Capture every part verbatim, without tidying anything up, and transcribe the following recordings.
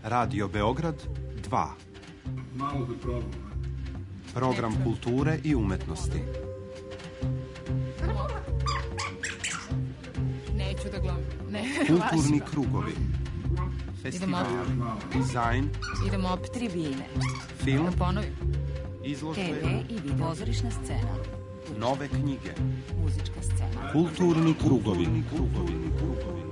Radio Beograd dva. Malo da probam. Program kulture i umetnosti. Neću da gledam. Ne, kulturni krugovi. Festival, dizajn. Idemo opet. Tribine. Film. Da ponovim. Izložbe. te ve i video. Pozorišna scena. Nove knjige. Muzička scena. Kulturni krugovi. Krugovi. Krugovi.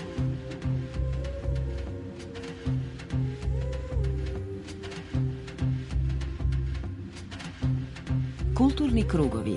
Kulturni krugovi.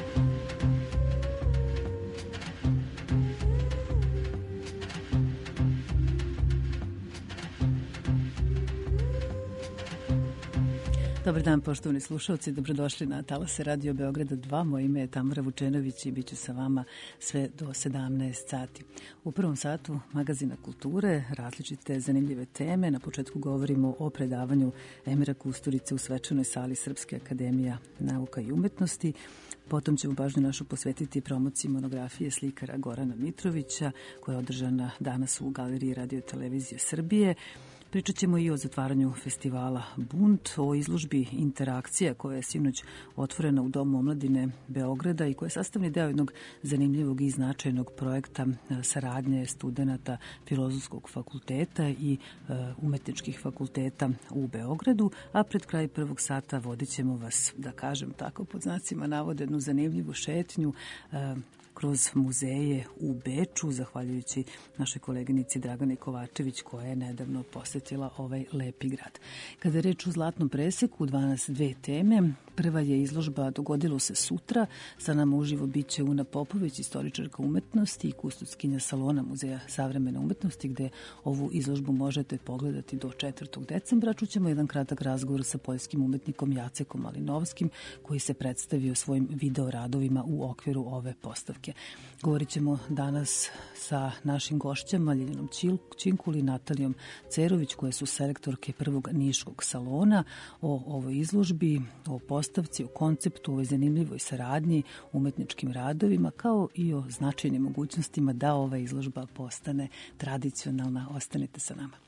Dobar dan, poštovani slušalci, dobrodošli na talase Radio Beograda dva. Moje ime je Tamara Vučenović i bit ću sa vama sve do sedamnaest sati. U prvom satu magazina kulture, različite zanimljive teme. Na početku govorimo o predavanju Emira Kusturice u svečanoj sali Srpske akademije nauka i umetnosti. Potom ćemo pažnju našu posvetiti promociji monografije slikara Gorana Mitrovića, koja je održana danas u Galeriji Radio televizije Srbije. Pričat ćemo i o zatvaranju festivala Bunt, o izložbi Interakcija koja je sinoć otvorena u Domu omladine Beograda i koja je sastavni deo jednog zanimljivog i značajnog projekta saradnje studenta Filozofskog fakulteta i umetničkih fakulteta u Beogradu, a pred kraj prvog sata vodit ćemo vas, da kažem tako, pod znacima navode, jednu zanimljivu šetnju kroz muzeje u Beču, zahvaljujući našoj koleginici Dragani Kovačević, koja je nedavno posetila ovaj lepi grad. Kada je reč u Zlatnom preseku, u dvanaest dve teme. Prva je izložba Dogodilo se sutra. Sa nama uživo bit će Una Popović, istoričarka umetnosti i kustoskinja Salona Muzeja savremene umetnosti, gde ovu izložbu možete pogledati do četvrtog decembra. Čućemo jedan kratak razgovor sa poljskim umetnikom Jacekom Malinovskim, koji se predstavio svojim videoradovima u okviru ove postavke. Govorit ćemo danas sa našim gošćama Ljiljanom Činkuli i Natalijom Cerović, koje su selektorke prvog niškog salona, o ovoj izložbi, o postavci, o konceptu, ovoj zanimljivoj saradnji, umetničkim radovima, kao i o značajnim mogućnostima da ova izložba postane tradicionalna. Ostanite sa nama.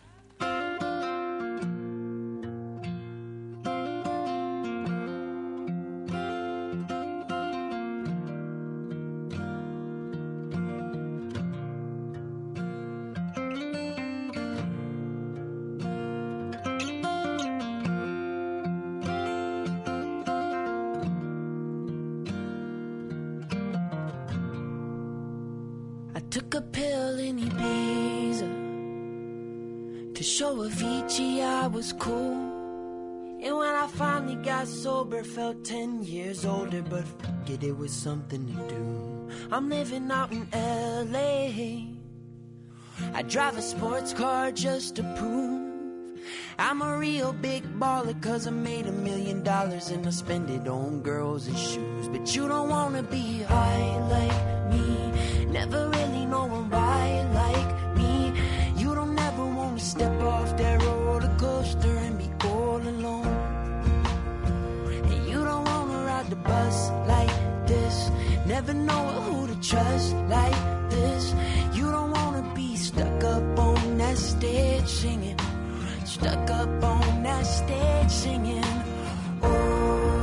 Took a pill in Ibiza to show Avicii I was cool. And when I finally got sober, felt ten years older, but fuck it, it was something to do. I'm living out in L A. I drive a sports car just to prove I'm a real big baller, cause I made a million dollars and I spend it on girls and shoes. But you don't wanna be high like me, never really knowing why like me. You don't ever wanna step off that roller coaster and be all alone. And you don't wanna ride the bus like this, never know who to trust like this. You don't wanna be stuck up on that stage singing, stuck up on that stage singing. All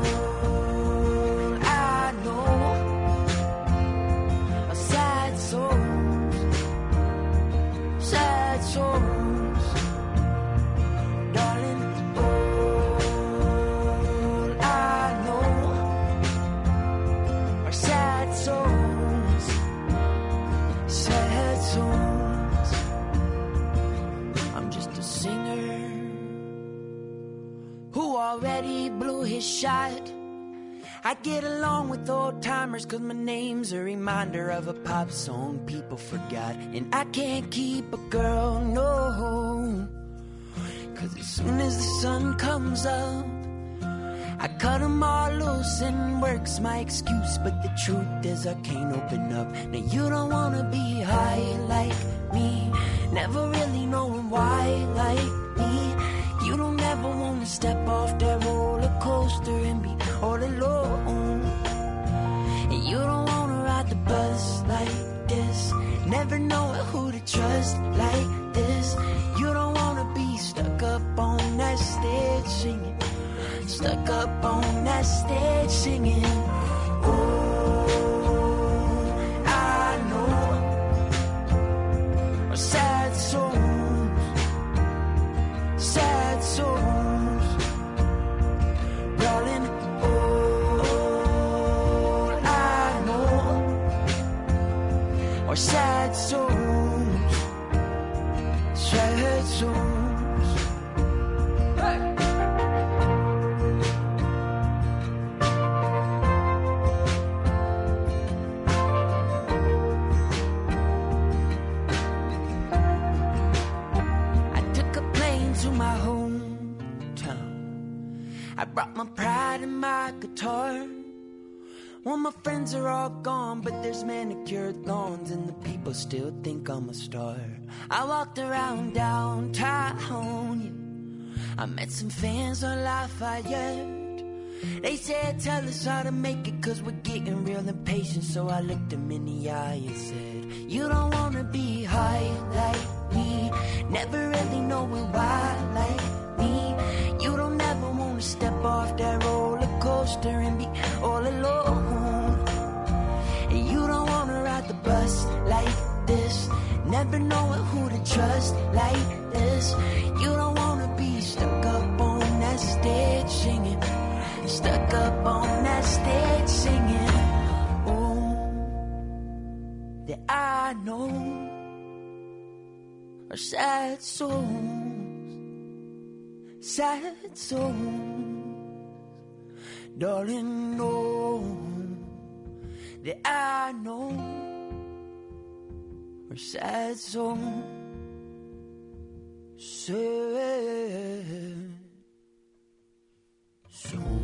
I know are sad souls, sad souls, darling. All I know are sad souls, sad souls. I'm just a singer who already blew his shot. I get along with old timers cause my name's a reminder of a pop song people forgot. And I can't keep a girl, no, cause as soon as the sun comes up I cut them all loose and work's my excuse. But the truth is I can't open up. Now you don't wanna be high like me, never really knowing why like me. You don't ever wanna step off that roller coaster and be all alone. And you don't wanna ride the bus like this, never know who to trust like this. You don't wanna be stuck up on that stage singing, stuck up on that stage singing. Oh, I know a sad souls, sad souls, darling. Oh, I know are sad souls, sad souls. Hey! I took a plane to my hometown. I brought my pride and my guitar. Well, my friends are all gone, but there's manicured lawns and the people still think I'm a star. I walked around downtown, yeah. I met some fans on Lafayette. They said, tell us how to make it, cause we're getting real impatient. So I looked them in the eye and said, you don't wanna be high like me, never really know why like me. You don't ever wanna step off that roller coaster and be all alone. And you don't wanna ride the bus like this, never knowing who to trust like this. You don't wanna be stuck up on that stage singing, stuck up on that stage singing. Oh, that I know are sad souls, sad souls, darling. Know that I know are sad souls, sad souls.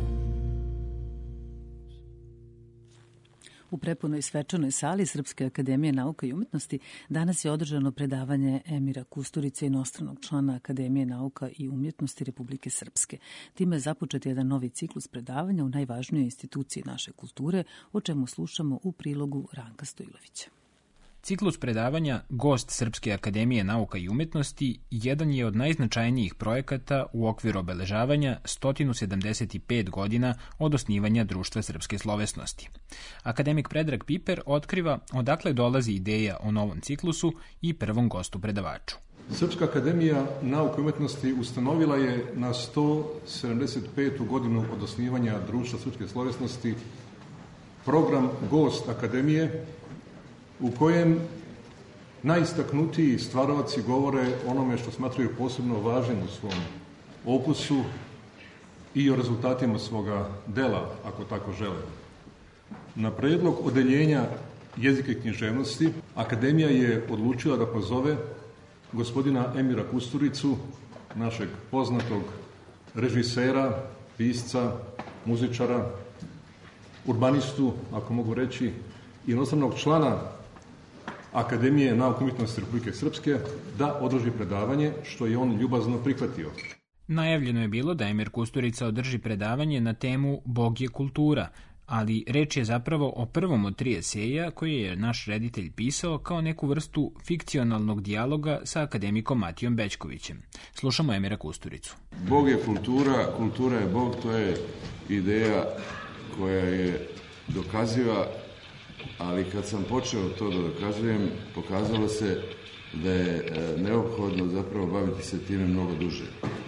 U prepunoj svečanoj sali Srpske akademije nauka i umetnosti danas je održano predavanje Emira Kusturice, inostranog člana Akademije nauka i umjetnosti Republike Srpske. Time je započet jedan novi ciklus predavanja u najvažnijoj instituciji naše kulture, o čemu slušamo u prilogu Ranka Stojlovića. Ciklus predavanja Gost Srpske akademije nauka i umetnosti jedan je od najznačajnijih projekata u okviru obeležavanja sto sedamdeset pet godina od osnivanja Društva srpske slovesnosti. Akademik Predrag Piper otkriva odakle dolazi ideja o novom ciklusu i prvom gostu predavaču. Srpska akademija nauke i umetnosti ustanovila je na sto sedamdeset petu godinu od osnivanja Društva srpske slovesnosti program Gost akademije, u kojem najistaknutiji stvarovaci govore onome što smatraju posebno važnim u svom opusu i o rezultatima svoga dela, ako tako žele. Na predlog odeljenja jezika i književnosti, Akademija je odlučila da pozove gospodina Emira Kusturicu, našeg poznatog režisera, pisca, muzičara, urbanistu, ako mogu reći, inostranog člana Akademije nauke i umetnosti Republike Srpske, da održi predavanje, što je on ljubazno prihvatio. Najavljeno je bilo da Emir Kusturica održi predavanje na temu Bog je kultura, ali reč je zapravo o prvom od tri eseja koje je naš reditelj pisao kao neku vrstu fikcionalnog dijaloga sa akademikom Matijom Bećkovićem. Slušamo Emira Kusturicu. Bog je kultura, kultura je Bog, to je ideja koja je dokaziva, ali kad sam počeo to da dokazujem, pokazalo se da je neophodno zapravo baviti se time mnogo duže.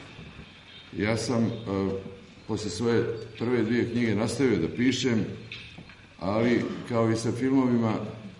Ja sam posle svoje prve dvije knjige nastavio da pišem, ali kao i sa filmovima,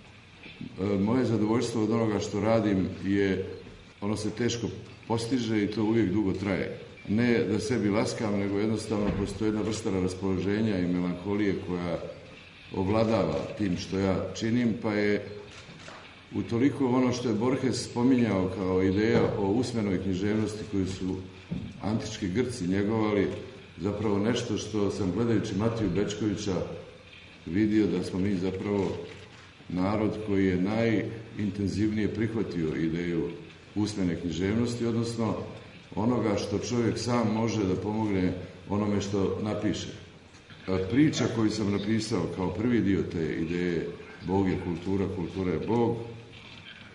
moje zadovoljstvo od onoga što radim je, ono se teško postiže i to uvijek dugo traje. Ne da sebi laskam, nego jednostavno postoji jedna vrsta raspoloženja i melankolije koja ovladava tim što ja činim, pa je utoliko ono što je Borges spominjao kao ideja o usmenoj književnosti koju su antički Grci njegovali, zapravo nešto što sam gledajući Matiju Bećkovića vidio da smo mi zapravo narod koji je najintenzivnije prihvatio ideju usmene književnosti, odnosno onoga što čovjek sam može da pomogne onome što napiše. Priča koju sam napisao kao prvi dio te ideje Bog je kultura, kultura je Bog,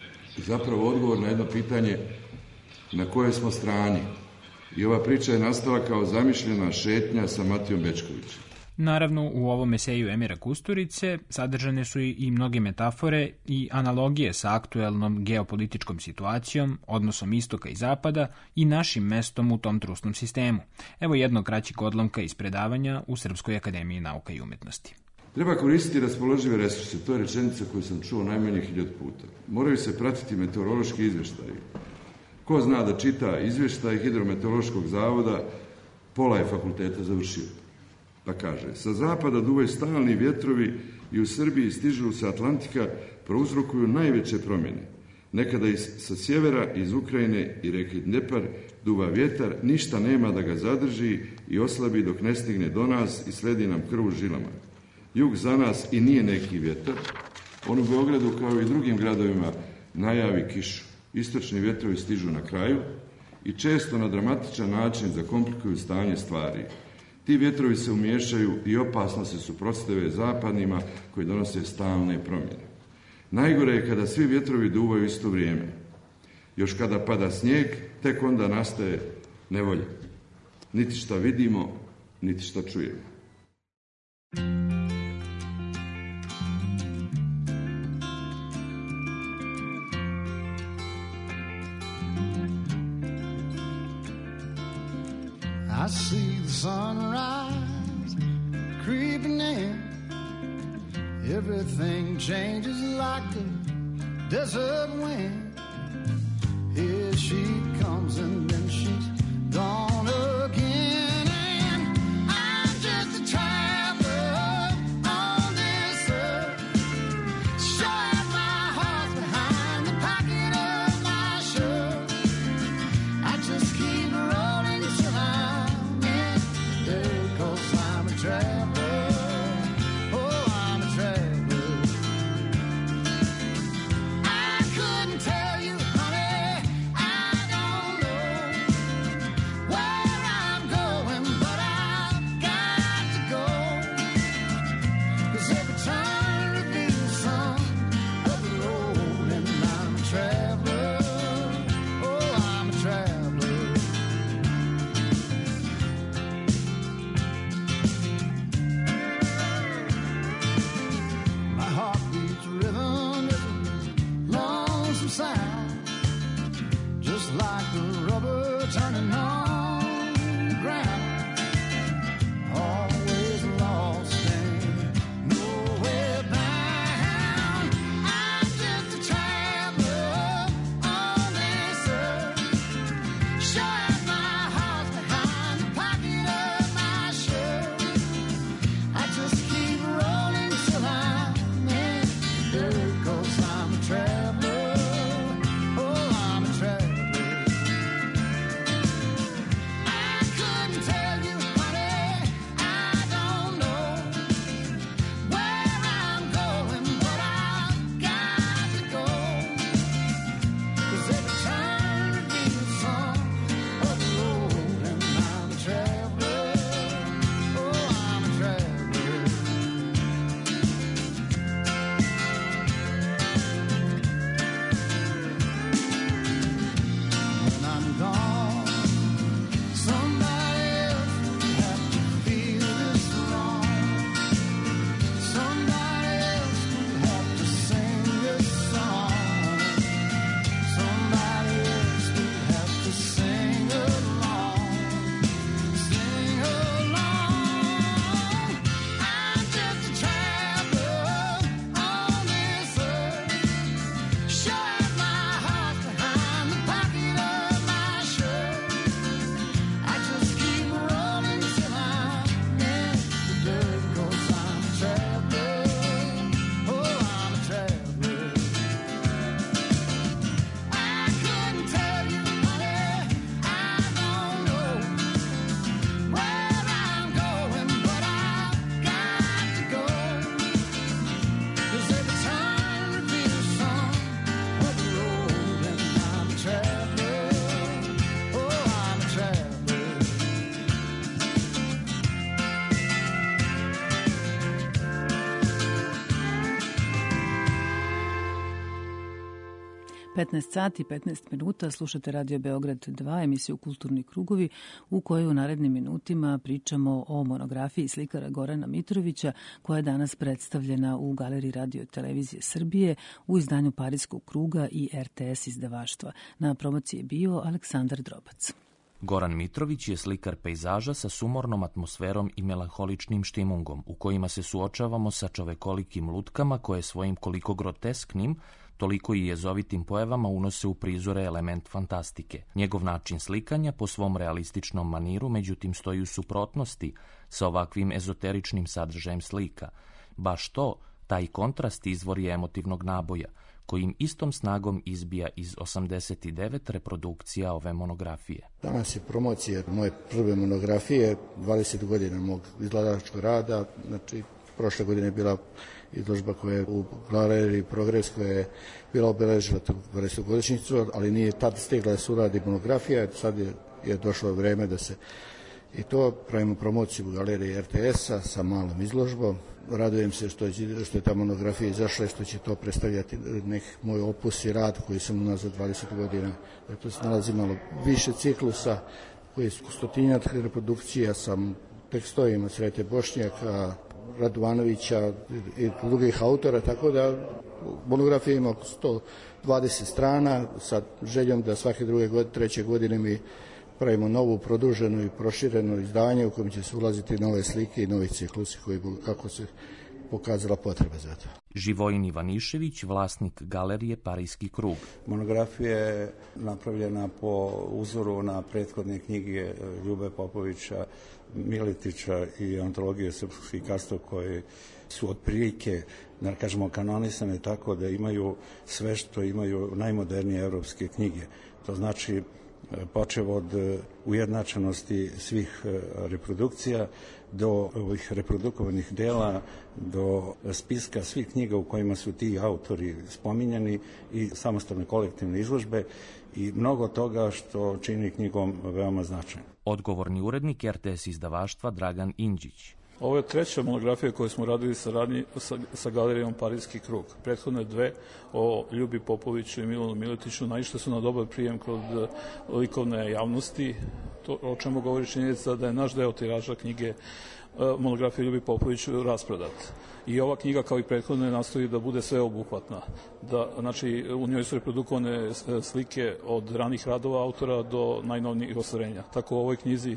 zapravo odgovor na jedno pitanje na koje smo strani. I ova priča je nastala kao zamišljena šetnja sa Matijom Bećkovićem. Naravno, u ovom eseju Emira Kusturice sadržane su i mnoge metafore i analogije sa aktuelnom geopolitičkom situacijom, odnosom istoka i zapada i našim mestom u tom trusnom sistemu. Evo jednog kraćeg odlomka iz predavanja u Srpskoj akademiji nauka i umetnosti. Treba koristiti raspoložive resurse, to je rečenica koju sam čuo najmanje hiljad puta. Moraju se pratiti meteorološki izvještaji. Ko zna da čita izvještaj Hidrometeorološkog zavoda, pola je fakulteta završio. Pa kaže, sa zapada duvaju stalni vjetrovi i u Srbiji stižu sa Atlantika, prouzrokuju najveće promjene. Nekada iz, sa sjevera, iz Ukrajine i reke Dnepar duva vjetar, ništa nema da ga zadrži i oslabi dok ne stigne do nas i sledi nam krv u žilama. Jug za nas i nije neki vjetar. On u Beogradu, kao i drugim gradovima, najavi kišu. Istočni vjetrovi stižu na kraju i često na dramatičan način zakomplikuju stanje stvari. Ti vjetrovi se umiješaju i opasno se suprotstave zapadnima koji donose stalne promjene. Najgore je kada svi vjetrovi duvaju isto vrijeme. Još kada pada snijeg, tek onda nastaje nevolja. Niti šta vidimo, niti šta čujemo. I see the sunrise creeping in. Everything changes like a desert wind. Here she comes and then she's gone again. And I'm just a traveler on this earth. Sure as my heart's behind the pocket of my shirt. I just keep rolling till I'm in there, 'cause I'm a traveler. Oh, I'm a traveler. I couldn't tell you, honey, I don't know where I'm going, but I've got to go. 'Cause every turn reveals some of the road, and I'm a traveler. Oh, I'm a traveler. My heartbeat's rhythm is a lonesome sound, just like the rubber turning on the ground. Always lost and nowhere bound. I'm just a traveler on this earth. Sure as my heart's behind the pocket of my shirt. I just keep rolling till I'm in there, 'cause I'm a traveler. petnaest sati i petnaest minuta, slušate Radio Beograd dva, emisiju Kulturni krugovi, u kojoj u narednim minutima pričamo o monografiji slikara Gorana Mitrovića, koja je danas predstavljena u Galeriji Radio televizije Srbije u izdanju Parijskog kruga i R T S izdavaštva. Na promociji je bio Aleksandar Drobac. Goran Mitrović je slikar pejzaža sa sumornom atmosferom i melanholičnim štimungom, u kojima se suočavamo sa čovekolikim lutkama koje svojim koliko grotesknim, toliko i jezovitim pojavama unose u prizore element fantastike. Njegov način slikanja po svom realističnom maniru, međutim, stoji u suprotnosti sa ovakvim ezoteričnim sadržajem slika. Baš to, taj kontrast izvor je emotivnog naboja, kojim istom snagom izbija iz osamdeset devet reprodukcija ove monografije. Danas je promocija moje prve monografije, dvadeset godina mog izgledalačkog rada, znači prošle godine je bila izložba koja je u Galeriji Progres, koja je bila obeležila tu dvadesetogodišnjicu, ali nije tad stigla da se uradi monografija, sad je, je došlo vreme da se i to pravimo promociju u Galeriji R T S-a sa malom izložbom. Radujem se što je, što je ta monografija izašla i što će to predstavljati nek moj opus i rad koji sam unazad dvadeset godina. Dakle, se nalazi malo više ciklusa koji su stotinjak reprodukcija sa tekstovima Srete Bošnjaka, Radovanovića i drugih autora, tako da monografija ima oko sto dvadeset strana sa željom da svake druge godine, treće godine mi pravimo novu, produženu i proširenu izdanje u kojem će se ulaziti nove slike i novi ciklusi koji kako se pokazala potreba za to. Živojin Ivanišević, vlasnik galerije Parijski krug. Monografija je napravljena po uzoru na prethodne knjige Ljube Popovića, Miletića i antologije srpskog slikarstva koje su otprilike, da kažemo, kanonisane tako da imaju sve što imaju najmodernije evropske knjige. To znači počev od ujednačenosti svih reprodukcija do ovih reprodukovanih dela, do spiska svih knjiga u kojima su ti autori spominjani i samostalne kolektivne izložbe i mnogo toga što čini knjigom veoma značajno. Odgovorni urednik R T S izdavaštva Dragan Indžić. Ovo je treća monografija koju smo radili saradnji sa, sa galerijom Parijski krug. Prethodne dve o Ljubi Popoviću i Milanu Miletiću naišle su na dobar prijem kod likovne javnosti, to, o čemu govori činjenica da je naš deo tiraža knjige monografije Ljubi Popoviću rasprodat. I ova knjiga, kao i prethodne, nastoji da bude sveobuhvatna. Da, znači, u njoj su reprodukovane slike od ranih radova autora do najnovnijih ostvarenja. Tako u ovoj knjizi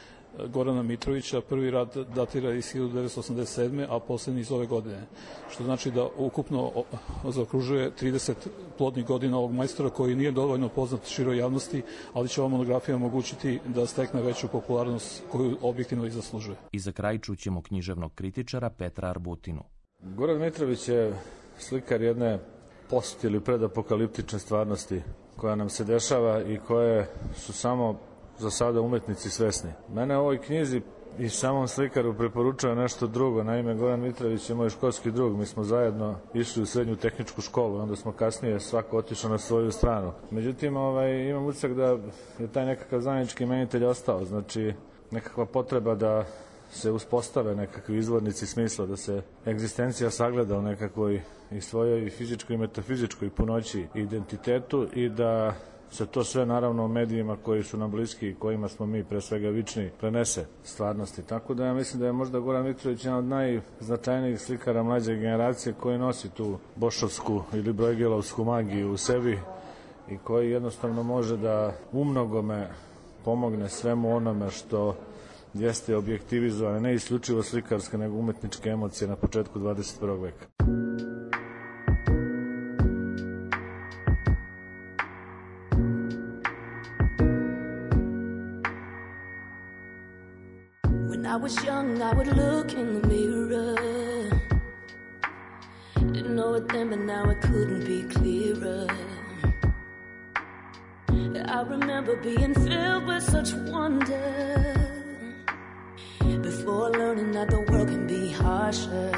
Gorana Mitrovića prvi rad datira iz hiljadu devetsto osamdeset sedme. a poslednji iz ove godine. Što znači da ukupno zaokružuje trideset plodnih godina ovog majstora koji nije dovoljno poznat široj javnosti, ali će ova monografija omogućiti da stekne veću popularnost koju objektivno i zaslužuje. I za kraj čućemo književnog kritičara Petra Arbutinu. Goran Mitrović je slikar jedne post- ili predapokaliptične stvarnosti koja nam se dešava i koje su samo za sada umetnici svesni. Mene u ovoj knjizi i samom slikaru preporučuje nešto drugo. Naime, Goran Mitrović je moj školski drug. Mi smo zajedno išli u srednju tehničku školu i onda smo kasnije svako otišao na svoju stranu. Međutim, ovaj, imam utisak da je taj nekakav zajednički imenitelj ostao. Znači, nekakva potreba da se uspostave nekakvi izvornici smisla, da se egzistencija sagleda u nekakvoj i svojoj fizičkoj i metafizičkoj punoći identitetu i da se to sve naravno u medijima koji su nam bliski i kojima smo mi pre svega vični prenese stvarnosti. Tako da ja mislim da je možda Goran Mitrović jedan od najznačajnijih slikara mlađe generacije koji nosi tu bošovsku ili brojgelovsku magiju u sebi i koji jednostavno može da umnogome pomogne svemu onome što jeste objektivizovane, ne isključivo slikarske nego umetničke emocije na početku dvadeset prvog veka. I was young, I would look in the mirror. Didn't know it then, but now it couldn't be clearer. I remember being filled with such wonder before learning that the world can be harsher.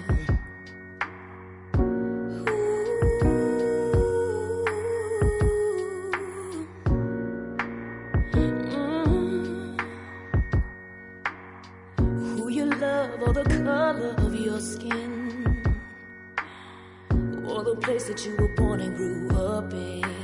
Or the color of your skin, or the place that you were born and grew up in.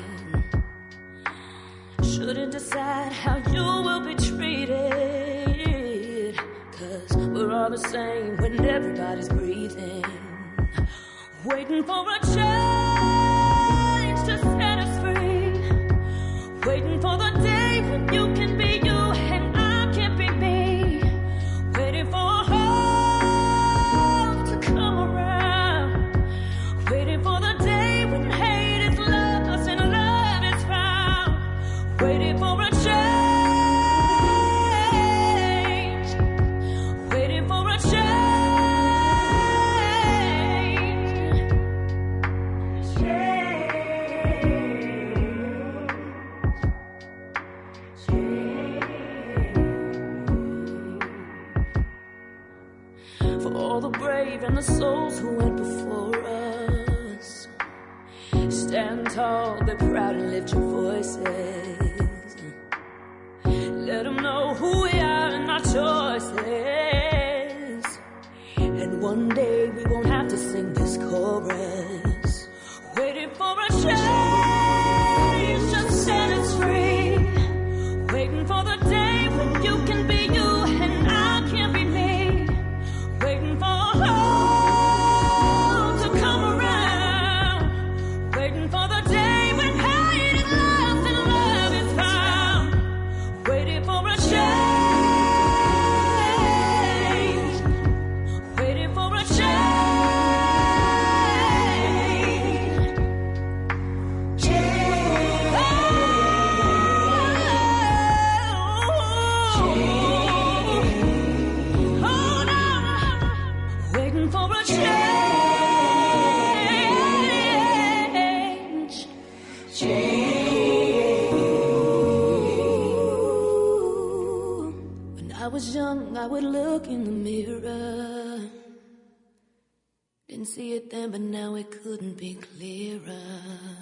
the same when everybody's breathing, waiting for a change to set us free, waiting for the day when you can be you and I can be me, waiting for hope to come around, waiting for the day when hate is lost and love is found, waiting for a change. And the souls who went before us, stand tall, be proud and lift your voices. Let them know who we are and our choices. And one day we won't have to sing this chorus, waiting for a change to set us free, waiting for the day when you can be you and I can be me, waiting for I would look in the mirror, didn't see it then, but now it couldn't be clearer.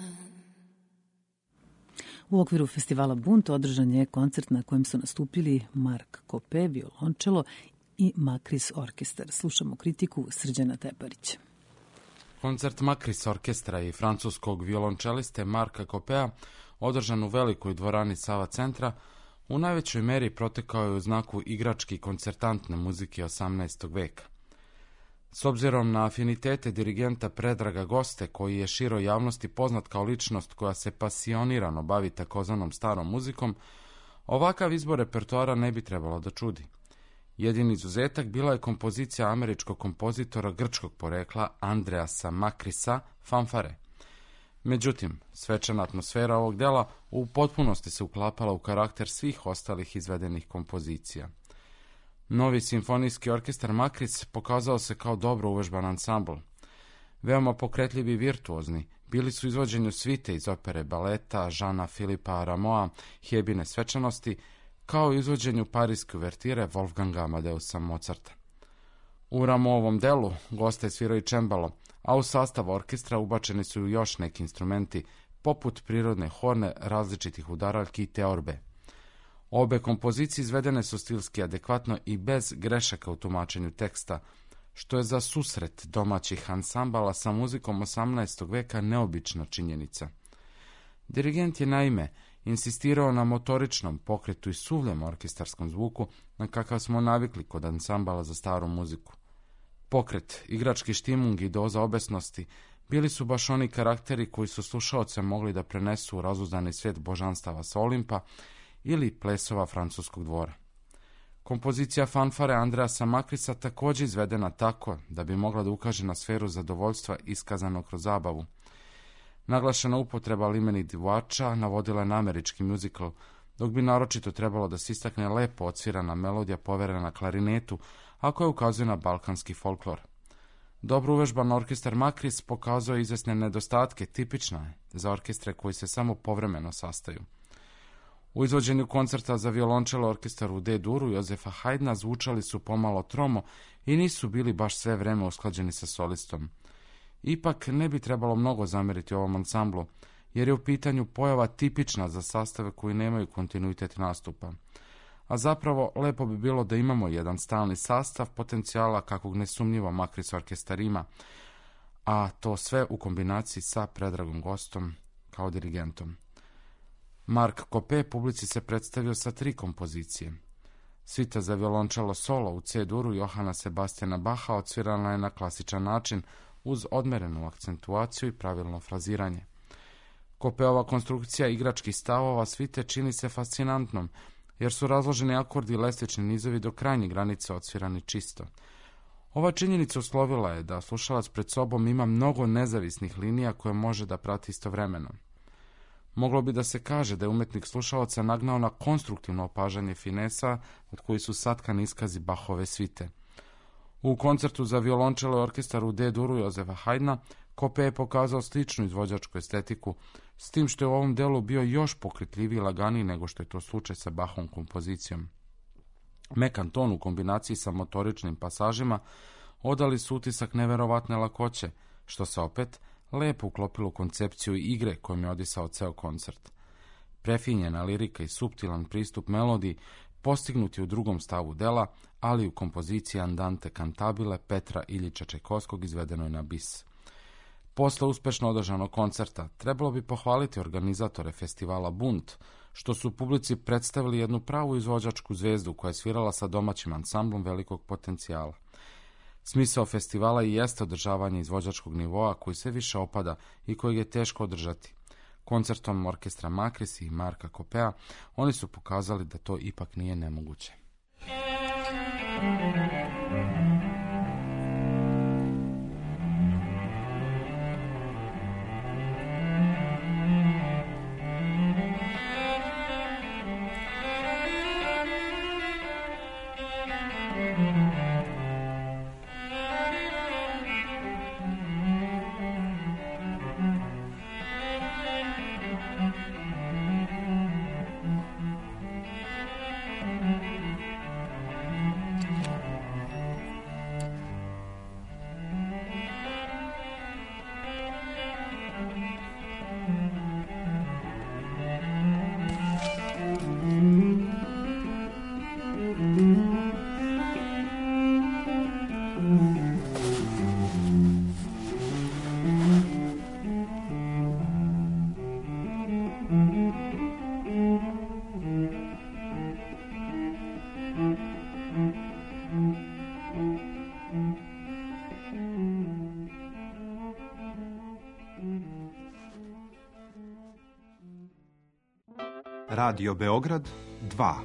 U okviru festivala Bunt održan je koncert na kojem su nastupili Mark Kope, violončelo i Makris orkestar. Slušamo kritiku Srđana Teparića. Koncert Makris orkestra i francuskog violončeliste Marka Kopea, održan u velikoj dvorani Sava centra, u najvećoj meri protekao je u znaku igračke i koncertantne muzike osamnaestog veka. S obzirom na afinitete dirigenta Predraga Goste, koji je široj javnosti poznat kao ličnost koja se pasionirano bavi takozvanom starom muzikom, ovakav izbor repertoara ne bi trebalo da čudi. Jedini izuzetak bila je kompozicija američkog kompozitora grčkog porekla Andreasa Makrisa, Fanfare. Međutim, svečana atmosfera ovog dela u potpunosti se uklapala u karakter svih ostalih izvedenih kompozicija. Novi simfonijski orkestar Makris pokazao se kao dobro uvežban ansambl. Veoma pokretljivi i virtuozni, bili su izvođenju svite iz opere baleta Žana Filipa Ramoa, Hebine svečanosti, kao i izvođenju parijske uvertire Wolfganga Amadeusa Mozarta. U Ramovom delu Goste svirao i čembalo, a u sastav orkestra ubačeni su još neki instrumenti, poput prirodne horne, različitih udaraljki i teorbe. Obe kompozicije izvedene su stilski adekvatno i bez grešaka u tumačenju teksta, što je za susret domaćih ansambala sa muzikom osamnaestog veka neobična činjenica. Dirigent je naime insistirao na motoričnom pokretu i suvljem orkestarskom zvuku, na kakav smo navikli kod ansambala za staru muziku. Pokret, igrački štimung i doza obesnosti bili su baš oni karakteri koji su slušaoce mogli da prenesu u razuzdani svijet božanstava sa Olimpa ili plesova francuskog dvora. Kompozicija Fanfare Andreasa Makrisa također izvedena tako da bi mogla da ukaže na sferu zadovoljstva iskazano kroz zabavu. Naglašena upotreba limenih divača navodila je na američki muzikal, dok bi naročito trebalo da se istakne lepo odsvirana melodija poverena na klarinetu, a koja ukazuje na balkanski folklor. Dobro uvežban orkestar Makris pokazuje izvesne nedostatke, tipična je za orkestre koji se samo povremeno sastaju. U izvođenju koncerta za violončelo orkestar u D-duru Jozefa Haydna zvučali su pomalo tromo i nisu bili baš sve vreme usklađeni sa solistom. Ipak ne bi trebalo mnogo zameriti ovom ansamblu, jer je u pitanju pojava tipična za sastave koji nemaju kontinuitet nastupa. A zapravo lepo bi bilo da imamo jedan stalni sastav potencijala kakvog nesumnjivo Makris orkestar ima, a to sve u kombinaciji sa Predragom Gostom kao dirigentom. Mark Kope publici se predstavio sa tri kompozicije. Svita za violončelo solo u C-duru Johana Sebastiana Bacha odsvirana je na klasičan način, uz odmerenu akcentuaciju i pravilno fraziranje. Kopeova konstrukcija igračkih stavova svite čini se fascinantnom, jer su razloženi akordi i lestvični nizovi do krajnje granice odsvirani čisto. Ova činjenica uslovila je da slušalac pred sobom ima mnogo nezavisnih linija koje može da prati istovremeno. Moglo bi da se kaže da je umetnik slušalaca nagnao na konstruktivno opažanje finesa od koji su satkani iskazi Bachove svite. U koncertu za violončelo i orkestar u D-duru Jozefa Haydna Kope je pokazao sličnu izvođačku estetiku, s tim što je u ovom delu bio još pokretljiviji i laganiji nego što je to slučaj sa Bachovom kompozicijom. Mekan ton u kombinaciji sa motoričnim pasažima odali su utisak neverovatne lakoće, što se opet lepo uklopilo u koncepciju igre kojom je odisao ceo koncert. Prefinjena lirika i suptilan pristup melodiji postignut je u drugom stavu dela, ali i u kompoziciji Andante cantabile Petra Iljiča Čajkovskog izvedenoj na bis. Posle uspešno održanog koncerta trebalo bi pohvaliti organizatore festivala Bunt, što su u publici predstavili jednu pravu izvođačku zvezdu koja je svirala sa domaćim ansamblom velikog potencijala. Smisao festivala i jeste održavanje izvođačkog nivoa koji se više opada i kojeg je teško održati. Koncertom orkestra Makris i Marka Kopea oni su pokazali da to ipak nije nemoguće. Radio Beograd dva.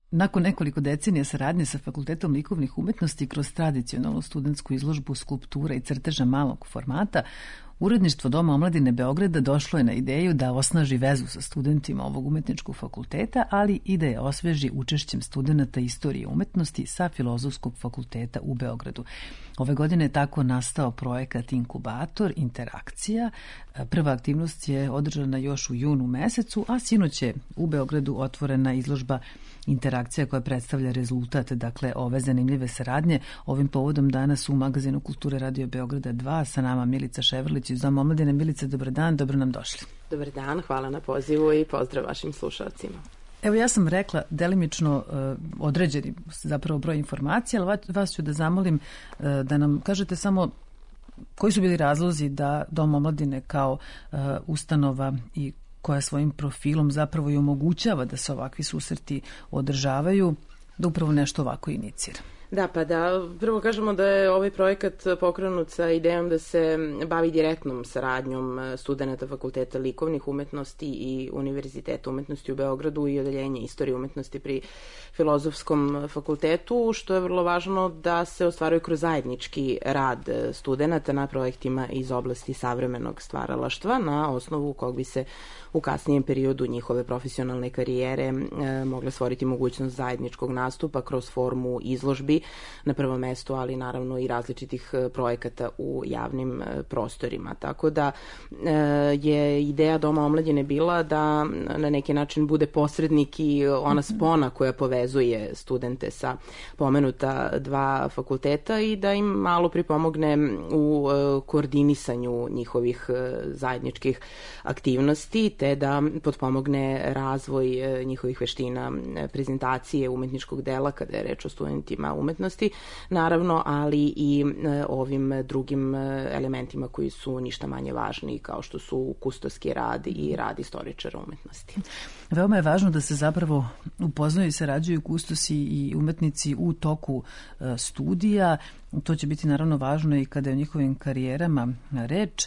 Nakon nekoliko decenija saradnje sa Fakultetom likovnih umetnosti kroz tradicionalnu studentsku izložbu skulptura i crteža malog formata, Uredništvo Doma omladine Beograda došlo je na ideju da osnaži vezu sa studentima ovog umetničkog fakulteta, ali i da je osveži učešćem studenta istorije umetnosti sa Filozofskog fakulteta u Beogradu. Ove godine je tako nastao projekat Inkubator Interakcija. Prva aktivnost je održana još u junu mesecu, a sinoć je u Beogradu otvorena izložba Interakcija koja predstavlja rezultat, dakle, ove zanimljive saradnje. Ovim povodom danas u magazinu Kulture Radio Beograda dva sa nama Milica Ševrlić iz Doma omladine. Milica, dobar dan, dobro nam došli. Dobar dan, hvala na pozivu i pozdrav vašim slušalcima. Evo, ja sam rekla delimično uh, određeni zapravo broj informacija, ali vas ću da zamolim uh, da nam kažete samo koji su bili razlozi da Dom omladine kao uh, ustanova i koja svojim profilom zapravo i omogućava da se ovakvi susreti održavaju, da upravo nešto ovako inicira. Da, pa da, prvo kažemo da je ovaj projekat pokrenut sa idejom da se bavi direktnom saradnjom studenta Fakulteta likovnih umetnosti i Univerziteta umetnosti u Beogradu i odeljenje istorije umetnosti pri Filozofskom fakultetu, što je vrlo važno da se ostvaruje kroz zajednički rad studenta na projektima iz oblasti savremenog stvaralaštva, na osnovu kog bi se u kasnijem periodu njihove profesionalne karijere e, mogle stvoriti mogućnost zajedničkog nastupa kroz formu izložbi na prvom mestu, ali naravno i različitih projekata u javnim prostorima. Tako da e, je ideja Doma omladine bila da na neki način bude posrednik i ona spona koja povezuje studente sa pomenuta dva fakulteta i da im malo pripomogne u e, koordinisanju njihovih e, zajedničkih aktivnosti, te da potpomogne razvoj njihovih veština prezentacije umetničkog dela kada je reč o studentima umetnosti, naravno, ali i ovim drugim elementima koji su ništa manje važni, kao što su kustoski rad i rad istoričara umetnosti. Veoma je važno da se zapravo upoznaju i sarađuju kustosi i umetnici u toku studija. To će biti naravno važno i kada je o njihovim karijerama reč.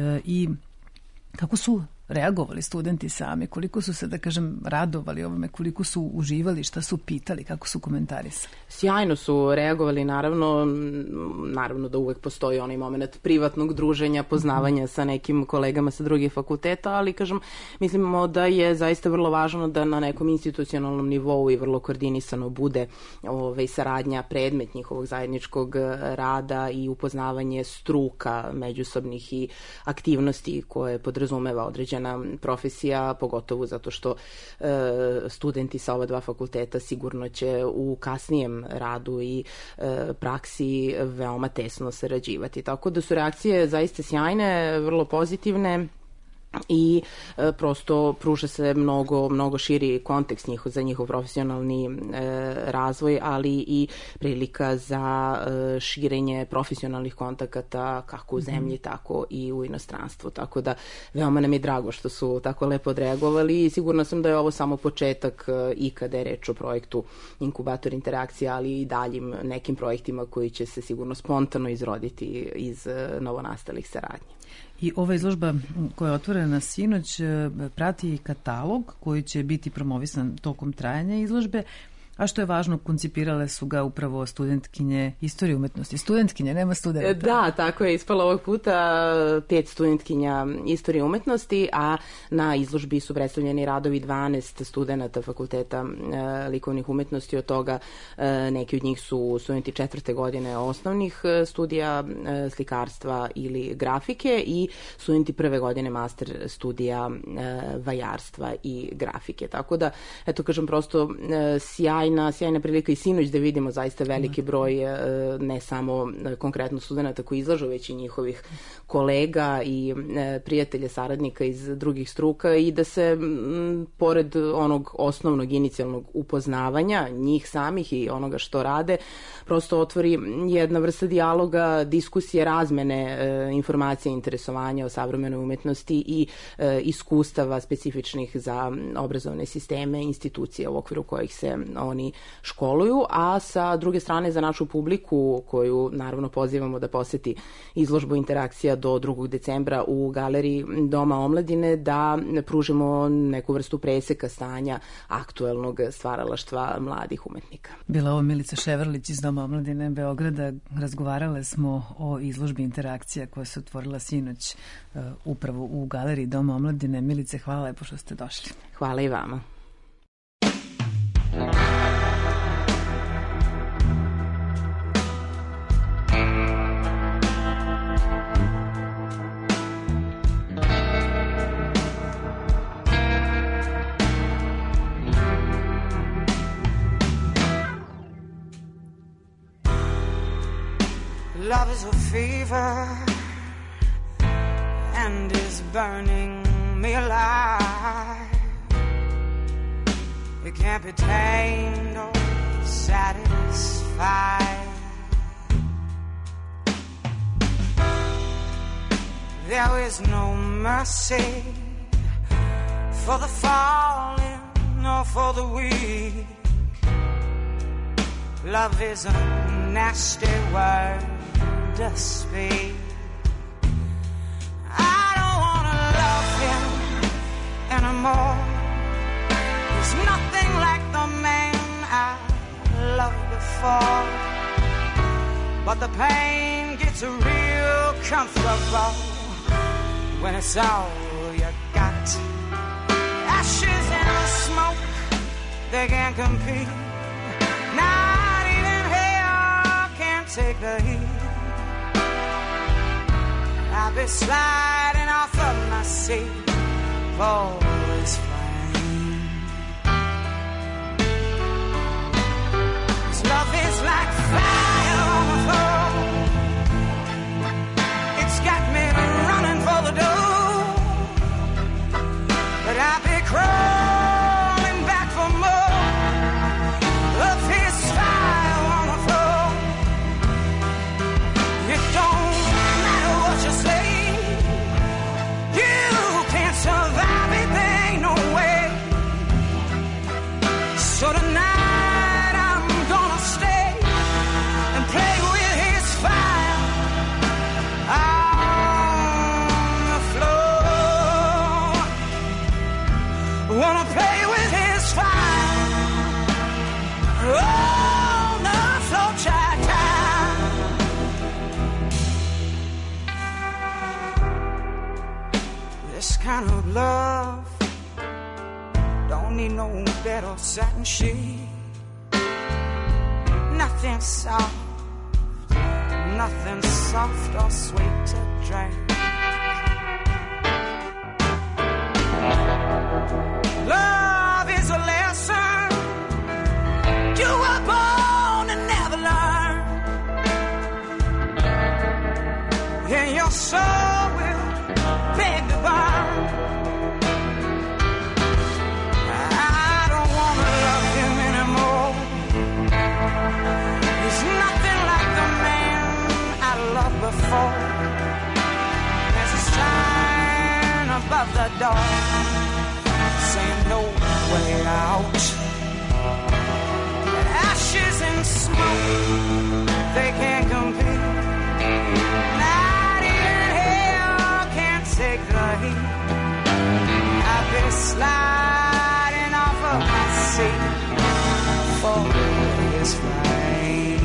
I kako su reagovali studenti sami, koliko su se, da kažem, radovali ovome, koliko su uživali, šta su pitali, kako su komentarisali? Sjajno su reagovali, naravno, naravno da uvek postoji onaj moment privatnog druženja, poznavanja sa nekim kolegama sa drugih fakulteta, ali, kažem, mislimo da je zaista vrlo važno da na nekom institucionalnom nivou i vrlo koordinisano bude ovaj, saradnja predmet njihovog zajedničkog rada i upoznavanje struka međusobnih i aktivnosti koje podrazumeva određena profesija, pogotovo zato što e, studenti sa ova dva fakulteta sigurno će u kasnijem radu i e, praksi veoma tesno sarađivati. Tako da su reakcije zaista sjajne, vrlo pozitivne i e, prosto pruža se mnogo, mnogo širi kontekst njihov, za njihov profesionalni e, razvoj, ali i prilika za e, širenje profesionalnih kontakata kako u zemlji, tako i u inostranstvu. Tako da veoma nam je drago što su tako lepo odreagovali i sigurna sam da je ovo samo početak e, i kada je reč o projektu Inkubator Interakcija, ali i daljim nekim projektima koji će se sigurno spontano izroditi iz e, novonastalih saradnji. I ova izložba koja je otvorena sinoć prati i katalog koji će biti promovisan tokom trajanja izložbe, a što je važno, koncipirale su ga upravo studentkinje istorije umetnosti. Studentkinje, nema studenta. Da, tako je ispalo ovog puta pet studentkinja istorije umetnosti, a na izložbi su predstavljeni radovi dvanaest studenta Fakulteta e, likovnih umetnosti, od toga e, neki od njih su studenti četvrte godine osnovnih studija e, slikarstva ili grafike i studenti prve godine master studija e, vajarstva i grafike. Tako da, eto kažem, prosto e, sjaj Sjajna, sjajna prilika i sinoć da vidimo zaista veliki broj ne samo konkretno studenta koji izlažu, već i njihovih kolega i prijatelja, saradnika iz drugih struka i da se m, pored onog osnovnog inicijalnog upoznavanja njih samih i onoga što rade, prosto otvori jedna vrsta dijaloga, diskusije, razmene e, informacije, interesovanja o savremenoj umetnosti i e, iskustava specifičnih za obrazovne sisteme, institucije u okviru kojih se oni oni školuju, a sa druge strane za našu publiku koju naravno pozivamo da poseti izložbu interakcija do drugog decembra u galeriji Doma omladine, da pružimo neku vrstu preseka stanja aktuelnog stvaralaštva mladih umetnika. Bila ovo Milica Ševrlić iz Doma omladine Beograda. Razgovarale smo o izložbi interakcija koja se otvorila sinoć uh, upravo u galeriji Doma omladine. Milice, hvala lepo što ste došli. Hvala i vama. Love is a fever and is burning me alive. It can't be tamed or satisfied. There is no mercy for the fallen or for the weak. Love is a nasty word to speak. I don't wanna love him anymore. There's nothing like the man I loved before. But the pain gets real comfortable when it's all you got. Ashes and smoke, they can't compete. Not even hell can take the heat. I'll be sliding off of my seat for this flame. 'Cause love is like fire on the floor. It's got me running for the door, but I'll be crawling back for more of his fire on the floor. It don't matter what you say, you can't survive it, there ain't no way. So tonight I'm gonna stay and play with his fire on the floor. Wanna play with his fire on the floor, child. This kind of love don't need no bed or satin sheet. Nothing soft, nothing soft or sweet to drink. Love is a lesson you were born to never learn, and your soul will beg to burn. I don't want to love him anymore. There's nothing like the man I loved before. There's a sign above the door saying no way out. Ashes and smoke, they can't compete. Not even hell can take the heat. I've been sliding off of my seat for his flame.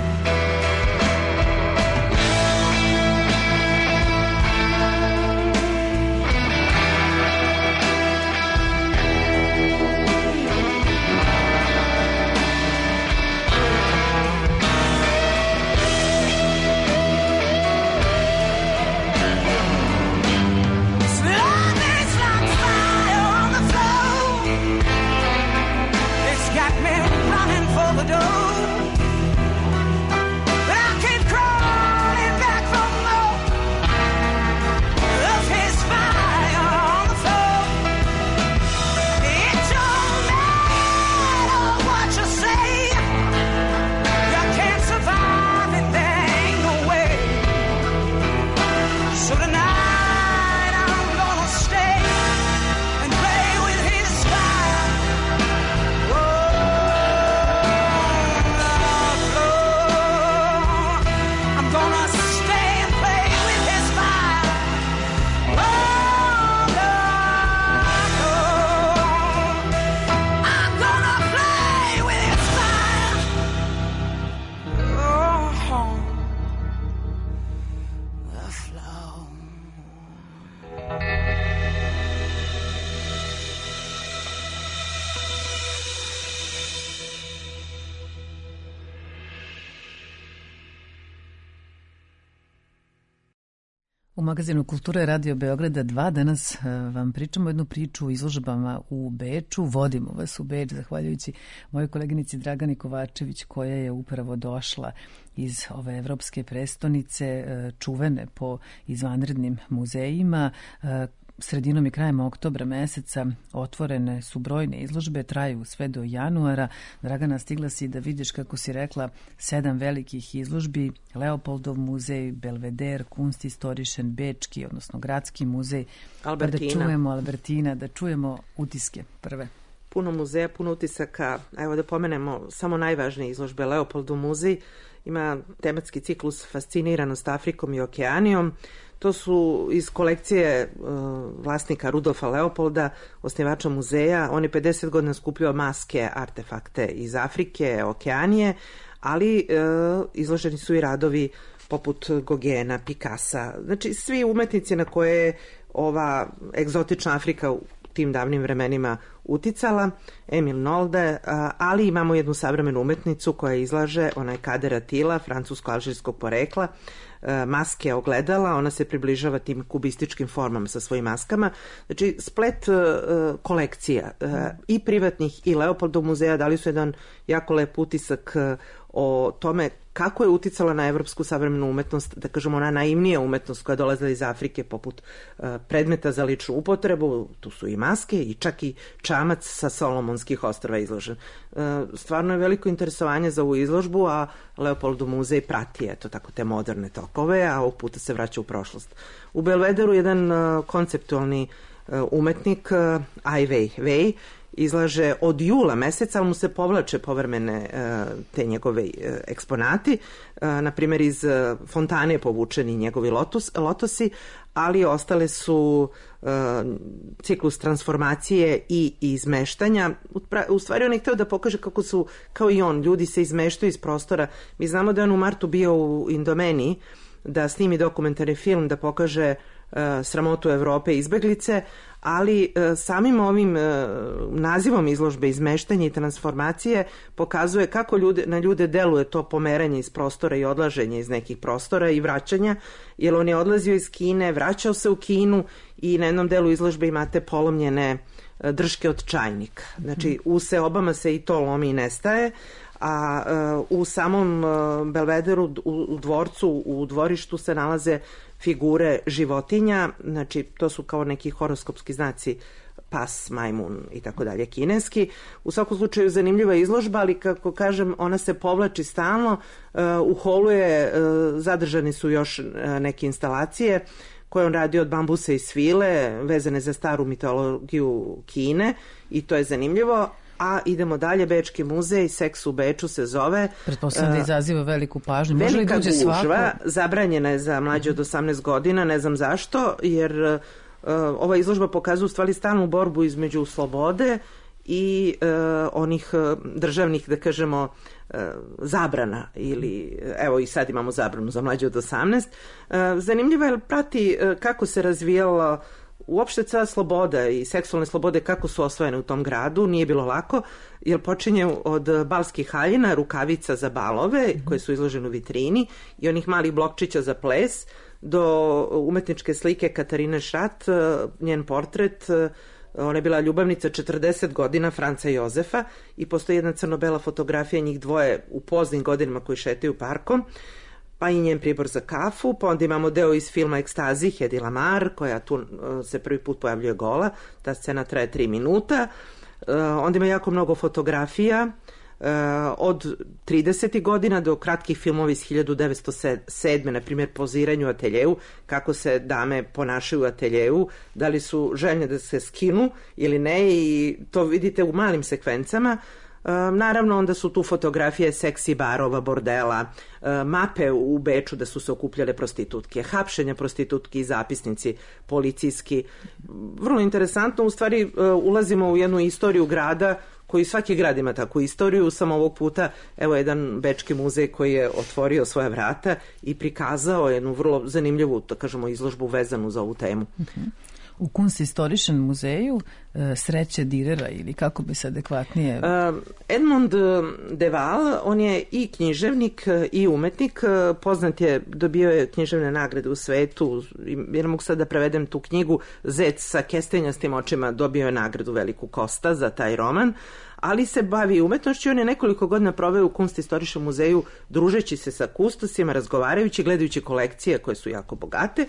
Love is like fire on the floor. It's got me running for the door. U magazinu Kultura Radio Beograda dva danas vam pričamo jednu priču o izložbama u Beču. Vodimo vas u Beč zahvaljujući mojoj koleginici Dragani Kovačević koja je upravo došla iz ove evropske prestonice, čuvene po izvanrednim muzejima. Sredinom i krajem oktobra meseca otvorene su brojne izložbe, traju sve do januara. Dragana, stigla si da vidiš, kako si rekla, sedam velikih izložbi: Leopoldov muzej, Belveder, Kunsthistorischen Bečki, odnosno Gradski muzej. Albertina. Da čujemo Albertina, da čujemo utiske prve. Puno muzeja, puno utisaka. Evo da pomenemo samo najvažnije izložbe. Leopoldov muzej ima tematski ciklus Fasciniranost Afrikom i okeanijom. To su iz kolekcije uh, vlasnika Rudolfa Leopolda, osnivača muzeja. On je pedeset godina skupljao maske, artefakte iz Afrike, Okeanije, ali uh, izloženi su i radovi poput Gogena, Picassa. Znači, svi umetnici na koje je ova egzotična Afrika u tim davnim vremenima uticala, Emil Nolde, uh, ali imamo jednu savremenu umetnicu koja izlaže, ona je Kader Atila, francusko-alžirskog porekla, maske ogledala, ona se približava tim kubističkim formama sa svojim maskama. Znači, splet uh, kolekcija uh, i privatnih i Leopoldov muzeja dali su jedan jako lep utisak uh, o tome kako je uticala na evropsku savremenu umetnost, da kažemo ona naivnija umetnost koja dolazila iz Afrike, poput uh, predmeta za ličnu upotrebu, tu su i maske i čak i čamac sa Solomonskih ostrva izložen. Uh, stvarno je veliko interesovanje za ovu izložbu, a Leopoldov muzej prati, eto tako, te moderne tokove, a ovog puta se vraća u prošlost. U Belvederu jedan uh, konceptualni uh, umetnik, uh, Ai Weiwei, izlaže od jula meseca, ali mu se povlače povremene te njegove eksponati, na primjer iz fontane povučeni njegovi lotus, lotosi, ali ostale su ciklus transformacije i izmeštanja. U stvari on je hteo da pokaže kako su, kao i on, ljudi se izmeštaju iz prostora. Mi znamo da je on u martu bio u Indomeniji da snimi dokumentarni film, da pokaže sramotu Evrope i izbeglice, ali e, samim ovim e, nazivom izložbe izmeštanje i transformacije pokazuje kako ljude, na ljude deluje to pomeranje iz prostora i odlaženje iz nekih prostora i vraćanja, jer on je odlazio iz Kine, vraćao se u Kinu i na jednom delu izložbe imate polomljene e, drške od čajnika. Znači, u seobama se i to lomi i nestaje, a e, u samom e, Belvederu, u, u dvorcu, u dvorištu se nalaze figure životinja, znači to su kao neki horoskopski znaci, pas, majmun i tako dalje, kineski. U svakom slučaju zanimljiva izložba, ali kako kažem, ona se povlači stalno. U holu je, zadržani su još neke instalacije koje on radi od bambusa i svile, vezane za staru mitologiju Kine, i to je zanimljivo. A idemo dalje, Bečki muzej, Seks u Beču se zove. Pretpostavljam da izaziva veliku pažnju. Može velika li gužva, svako? Zabranjena je za mlađe od osamnaest godina, ne znam zašto, jer uh, ova izložba pokazuje u stvari stalnu borbu između slobode i uh, onih uh, državnih, da kažemo, uh, zabrana, ili evo i sad imamo zabranu za mlađe od osamnaest. Uh, zanimljivo je prati uh, kako se razvijala uopšte cela sloboda i seksualne slobode, kako su osvojene u tom gradu. Nije bilo lako, jer počinje od balskih haljina, rukavica za balove, koje su izložene u vitrini, i onih malih blokčića za ples, do umetničke slike Katarine Šrat, njen portret. Ona je bila ljubavnica četrdeset godina Franca Jozefa i postoji jedna crno-bela fotografija njih dvoje u poznim godinama koji šetaju parkom, pa i njen pribor za kafu, pa onda imamo deo iz filma Ekstazi, Hedi Lamar, koja tu se prvi put pojavljuje gola, ta scena traje tri minuta, onda ima jako mnogo fotografija, od tridesetih godina do kratkih filmova iz hiljadu devetsto sedme, na primjer Poziranje u ateljeu, kako se dame ponašaju u ateljeu, da li su željne da se skinu ili ne, i to vidite u malim sekvencama. Naravno, onda su tu fotografije seksi barova, bordela, mape u Beču da su se okupljale prostitutke, hapšenja prostitutki i zapisnici policijski. Vrlo interesantno, u stvari ulazimo u jednu istoriju grada, koji svaki grad ima takvu istoriju, samo ovog puta evo jedan Bečki muzej koji je otvorio svoja vrata i prikazao jednu vrlo zanimljivu, da kažemo, izložbu vezanu za ovu temu. Uh-huh. U Kunsthistorischen muzeju Sreće Direra, ili kako bi se adekvatnije... Edmund de Waal, on je i književnik i umetnik, poznat je, dobio je književne nagrade u svetu, jer mogu sad da prevedem tu knjigu, Zec sa kestenjastim očima dobio je nagradu Veliku Kosta za taj roman, ali se bavi umetnošću. On je nekoliko godina proveo u Kunsthistorišem muzeju družeći se sa kustosima, razgovarajući, gledajući kolekcije koje su jako bogate,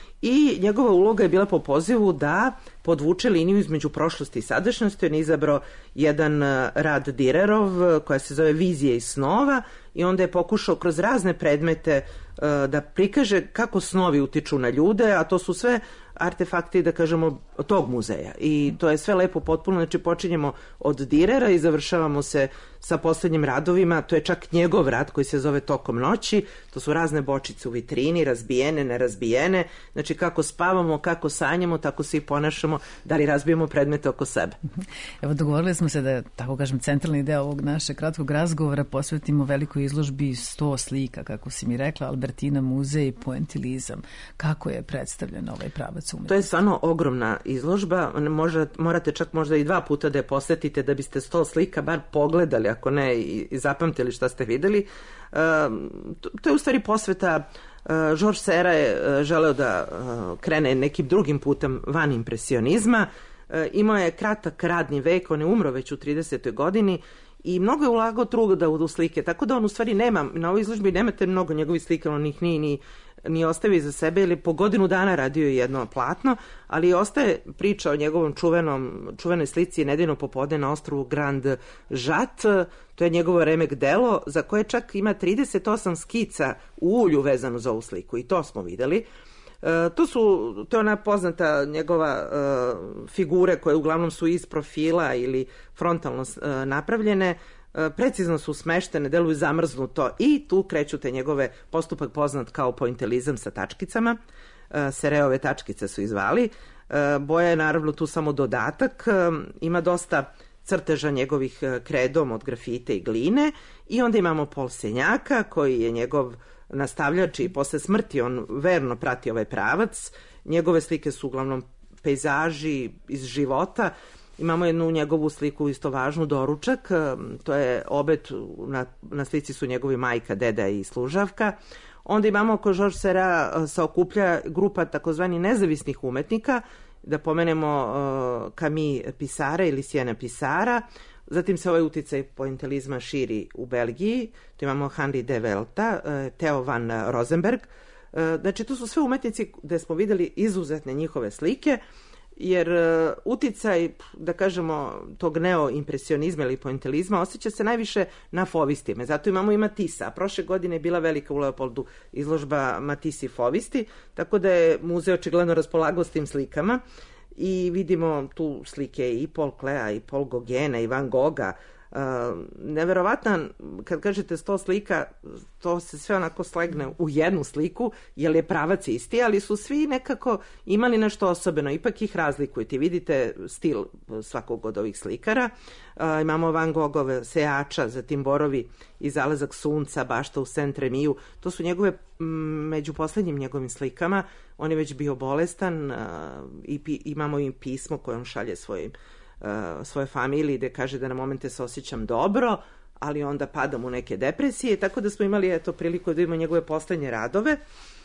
i njegova uloga je bila po pozivu da podvuče liniju između prošlosti i sadašnjosti. On je izabrao jedan rad Direrov koja se zove Vizije i snova i onda je pokušao kroz razne predmete da prikaže kako snovi utiču na ljude, a to su sve artefakti, da kažemo, tog muzeja. I to je sve lepo potpuno, znači počinjemo od Direra i završavamo se sa poslednjim radovima. To je čak njegov rad koji se zove Tokom noći. To su razne bočice u vitrini, razbijene, nerazbijene. Znači kako spavamo, kako sanjamo, tako se i ponašamo, da li razbijemo predmete oko sebe. Evo, dogovorili smo se da, tako kažem, centralni deo ovog našeg kratkog razgovora posvetimo velikoj izložbi sto slika, kako si mi rekla, Albertina muzej, poentilizam. Kako je predstavljen ovaj pravac umetnosti? To je stvarno ogromna izložba. Možda, morate čak možda i dva puta da je posetite da biste sto slika bar pogledali, ako ne i, i zapamtili šta ste videli. Uh, to, to je u stvari posveta. Uh, Georges Seurat je uh, želeo da uh, krene nekim drugim putem van impresionizma. Uh, imao je kratak radni vek, on je umro već u tridesetoj godini i mnogo je ulagao truda u slike, tako da on u stvari nema, na ovoj izložbi nemate mnogo njegovih slika, on ih ni, ni, ni ostavi za sebe, ili po godinu dana radio je jedno platno, ali ostaje priča o njegovom čuvenom, čuvenoj slici Nedeljno popodne na ostrvu Grand Žat. To je njegovo remek delo za koje čak ima trideset osam skica u ulju vezano za ovu sliku i to smo videli. E, to su, to je ona poznata njegova e, figure koje uglavnom su iz profila ili frontalno e, napravljene, e, precizno su smeštene, deluju zamrznuto i tu kreću te njegove postupak poznat kao pointilizam sa tačkicama. E, Seuratove tačkice su izvali. E, boja je naravno tu samo dodatak, e, ima dosta crteža njegovih kredom od grafite i gline i onda imamo Paul Senjaka koji je njegov nastavljač i posle smrti on verno prati ovaj pravac. Njegove slike su uglavnom pejzaži iz života. Imamo jednu njegovu sliku isto važnu, Doručak, to je obet, na, na slici su njegovi majka, deda i služavka. Onda imamo kod Georges Seurat se okuplja grupa takozvani nezavisnih umetnika, da pomenemo uh, Camille Pissara ili Siena Pissara. Zatim se ovaj uticaj pointilizma širi u Belgiji. Tu imamo Henri de Velta, uh, Theo van Rosenberg. Uh, znači, to su sve umetnici gde smo videli izuzetne njihove slike, jer uh, uticaj, da kažemo, tog neoimpresionizma ili pointilizma osjeća se najviše na fovistima. Zato imamo i Matissa. Prošle godine je bila velika u Leopoldu izložba Matisse i fovisti, tako da je muzej očigledno raspolagao s tim slikama i vidimo tu slike i Paul Klea i Paul Gogena i Van Gogha. Uh, neverovatno, kad kažete sto slika, to se sve onako slegne u jednu sliku, jer je pravac isti, ali su svi nekako imali nešto osobeno, ipak ih razlikujete. Vidite stil svakog od ovih slikara. Uh, imamo Van Goghove Sejača, zatim Borovi i Zalazak sunca, Bašta u Saint-Rémiju. To su njegove, m, među poslednjim njegovim slikama. On je već bio bolestan uh, i pi, imamo im pismo koje on šalje svojim Uh, svoje familiji, gde kaže da na momente se osjećam dobro, ali onda padam u neke depresije, tako da smo imali eto priliku da imamo njegove poslednje radove.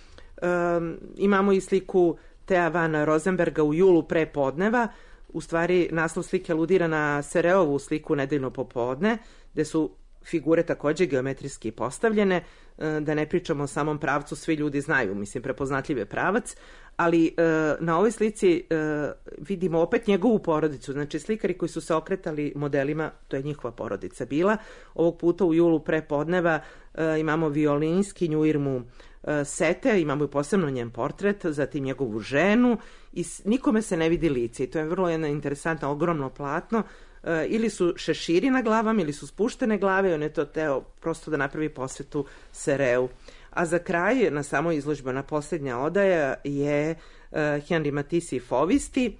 Um, imamo i sliku Thea van Rosenberga u julu pre podneva. U stvari naslov slike aludira na Seuratovu sliku Nedeljno popodne, gde su figure takođe geometrijski postavljene, da ne pričamo o samom pravcu, svi ljudi znaju, mislim, prepoznatljiv je pravac, ali na ovoj slici vidimo opet njegovu porodicu, znači slikari koji su se okretali modelima, to je njihova porodica bila. Ovog puta u julu pre podneva imamo violinskinju Irmu Sete, imamo i posebno njen portret, zatim njegovu ženu i nikome se ne vidi lice i to je vrlo jedna interesantna, ogromno platno. Uh, ili su šeširi na glavama ili su spuštene glave i on je to teo prosto da napravi posvetu Seuratu. A za kraj, na samoj izložbi, ona posljednja odaja je uh, Henri Matisse i fovisti,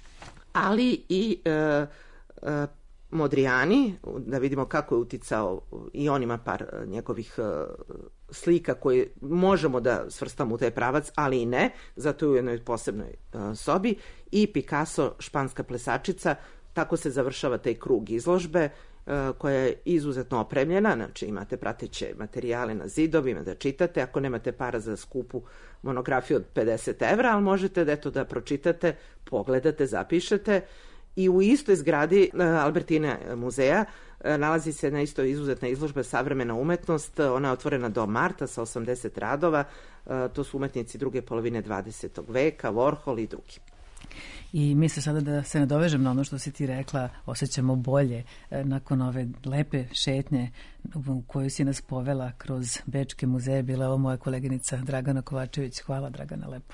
ali i uh, uh, Modrijani, da vidimo kako je uticao, i on ima par njegovih uh, slika koje možemo da svrstamo u taj pravac, ali i ne, zato je u jednoj posebnoj uh, sobi, i Picasso, Španska plesačica. Tako se završava taj krug izložbe uh, koja je izuzetno opremljena, znači imate prateće materijale na zidovima da čitate, ako nemate para za skupu monografiju od pedeset evra, ali možete da, eto, da pročitate, pogledate, zapišete. I u istoj zgradi uh, Albertine muzeja nalazi se na isto izuzetna izložba Savremena umetnost. Ona je otvorena do marta sa osamdeset radova. To su umetnici druge polovine dvadesetog veka, Warhol i drugi. I misle sada da se nadovežem na ono što si ti rekla, osjećamo bolje nakon ove lepe šetnje u koju si nas povela kroz bečke muzeje. Bila je ovo moja koleginica Dragana Kovačević. Hvala, Dragana, lepo.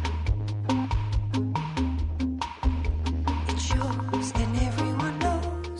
And everyone knows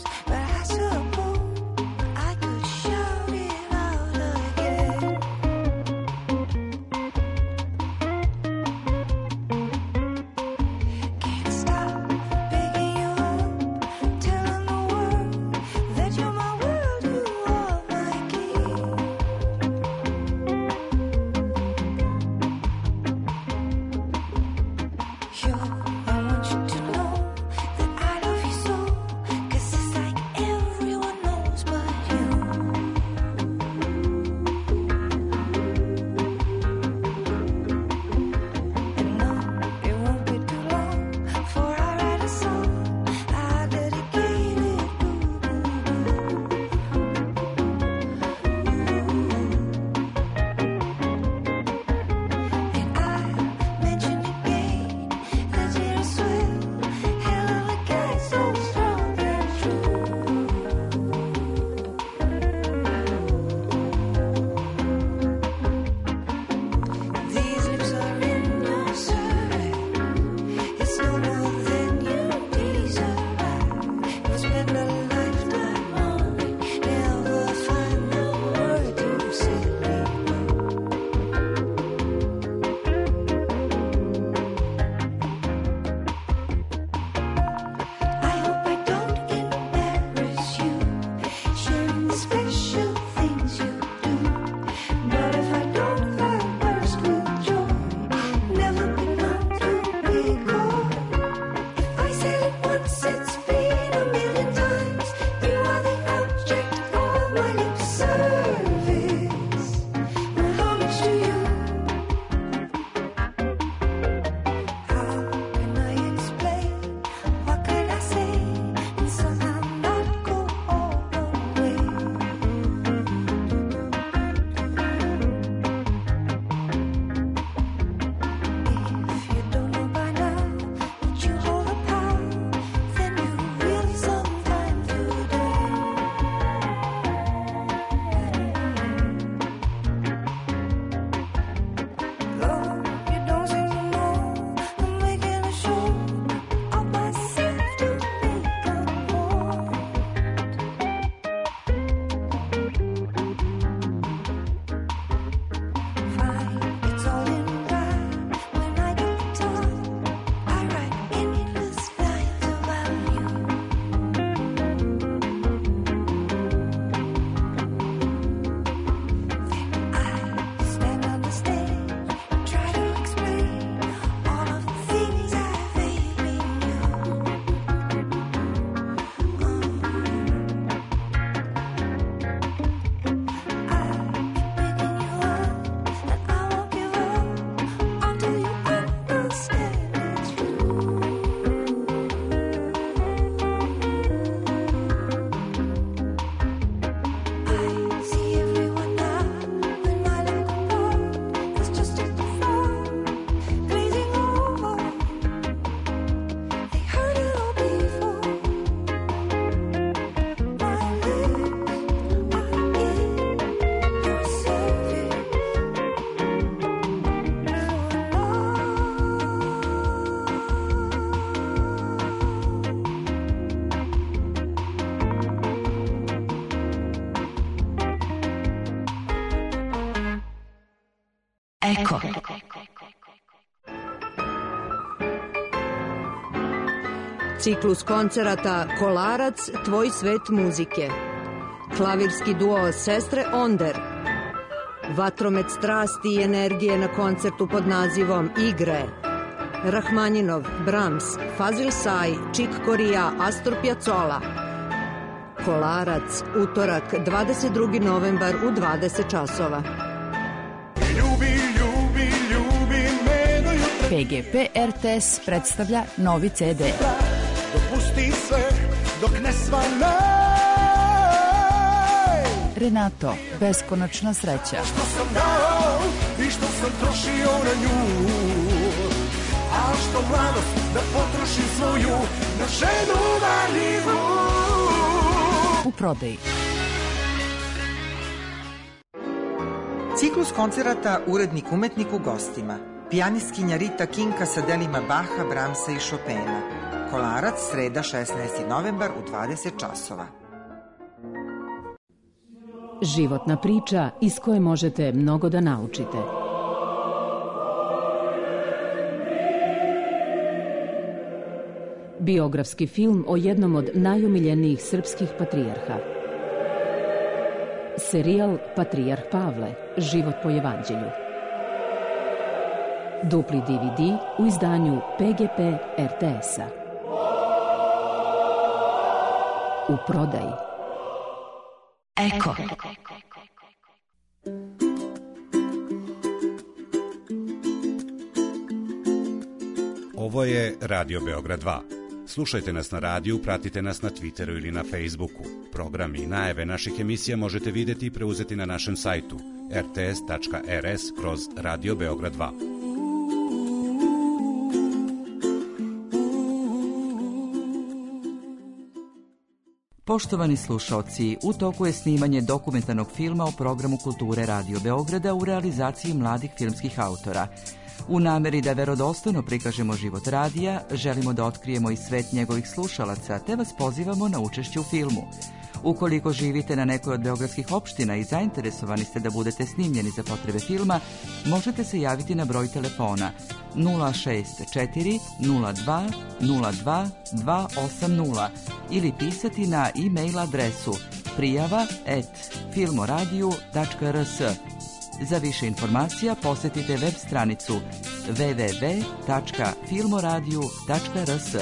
Eko. Ciklus koncerata Kolarac, tvoj svet muzike. Klavirski duo Sestre Onder. Vatromet strasti i energije na koncertu pod nazivom Igre. Rahmaninov, Brahms, Fazil Say, Chick Corea, Astor Piazzolla. Kolarac, utorak, dvadeset drugi novembar u dvadeset časova. Ljubi, ljubi, ljubi me do jutra. P G P R T S predstavlja novi C D. Dopusti sve dok ne svane. Renato, beskonačna sreća. Što sam dao i što sam trošio na nju. A što mladost da potrošim svoju na ženu marljivu. U prodaji. Ciklus koncerata Urednik umetnik u gostima. Pijanistkinja Rita Kinka sa delima Baha, Brahmsa i Chopina. Kolarac, sreda šesnaesti novembar u dvadeset časova. Životna priča iz koje možete mnogo da naučite. Biografski film o jednom od najomiljenijih srpskih patrijarha. Serijal Patrijarh Pavle, život po evanđelju. Dupli D V D u izdanju P G P R T S-a. U prodaji. Eko. Ovo je Radio Beograd dva. Slušajte nas na radiju, pratite nas na Twitteru ili na Facebooku. Programi i najave naših emisija možete vidjeti i preuzeti na našem sajtu r t s tačka r s kroz Radio Beograd dva. Poštovani slušaoci, u toku je snimanje dokumentarnog filma o programu Kulture Radio Beograda u realizaciji mladih filmskih autora. U nameri da verodostojno prikažemo život radija, želimo da otkrijemo i svet njegovih slušalaca, te vas pozivamo na učešće u filmu. Ukoliko živite na nekoj od beogradskih opština i zainteresovani ste da budete snimljeni za potrebe filma, možete se javiti na broj telefona nula šest četiri nula dva nula dva dva osam nula ili pisati na e-mail adresu prijava at filmoradiju tačka r s. Za više informacija posjetite web stranicu w w w tačka filmoradiju tačka r s.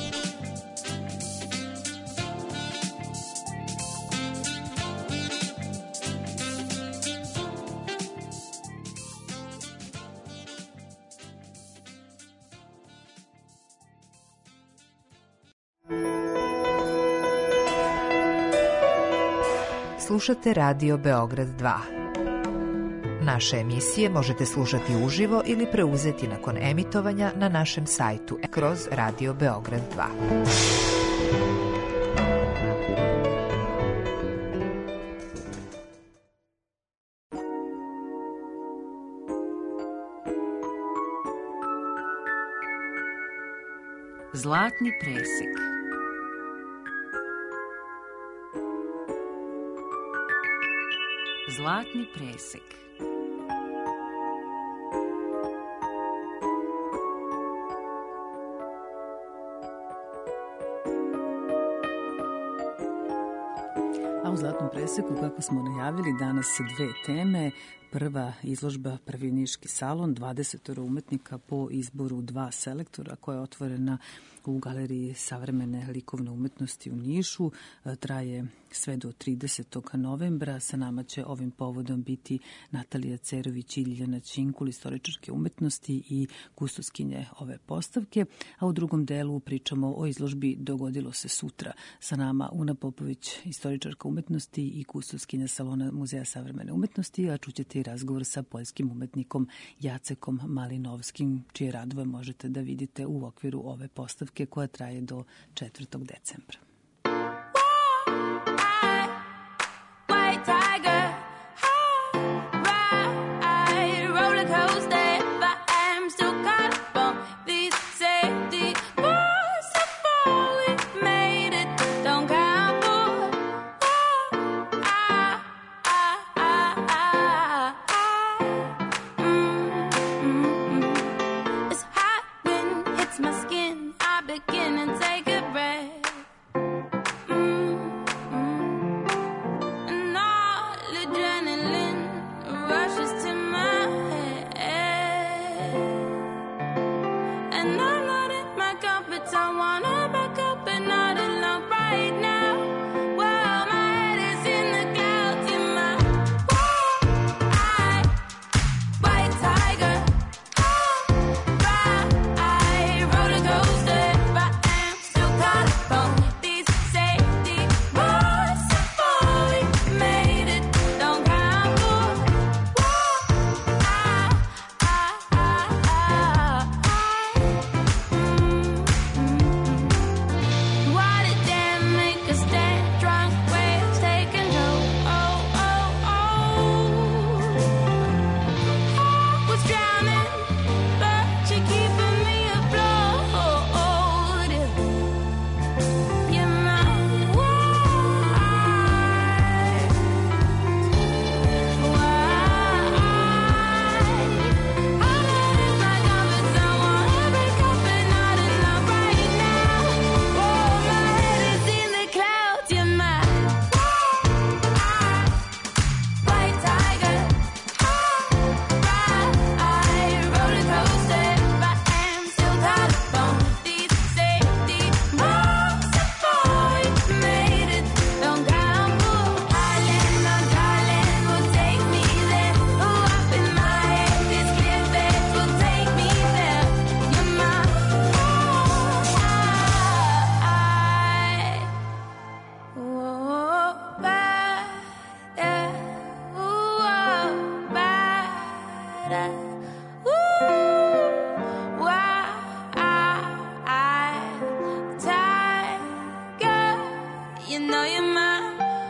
Slušate Radio Beograd dva. Naše emisije možete slušati uživo ili preuzeti nakon emitovanja na našem sajtu kroz Radio Beograd dva. Zlatni presek. Zlatni presek. A u Zlatnom preseku, kako smo najavili, danas dve teme. Prva izložba Prvi niški salon, dvadeset umetnika po izboru dva selektora, koja je otvorena u Galeriji savremene likovne umetnosti u Nišu. Traje sve do tridesetog novembra. Sa nama će ovim povodom biti Natalija Cerović i Ljiljana Činkul, istoričarke umetnosti i kustoskinje ove postavke. A u drugom delu pričamo o izložbi Dogodilo se sutra. Sa nama Una Popović, istoričarka umetnosti i kustoskinja Salona Muzeja savremene umetnosti, a čućete i razgovor sa poljskim umetnikom Jacekom Malinovskim, čije radove možete da vidite u okviru ove postavke koja traje do četvrtog decembra. Mm. You know you're mine.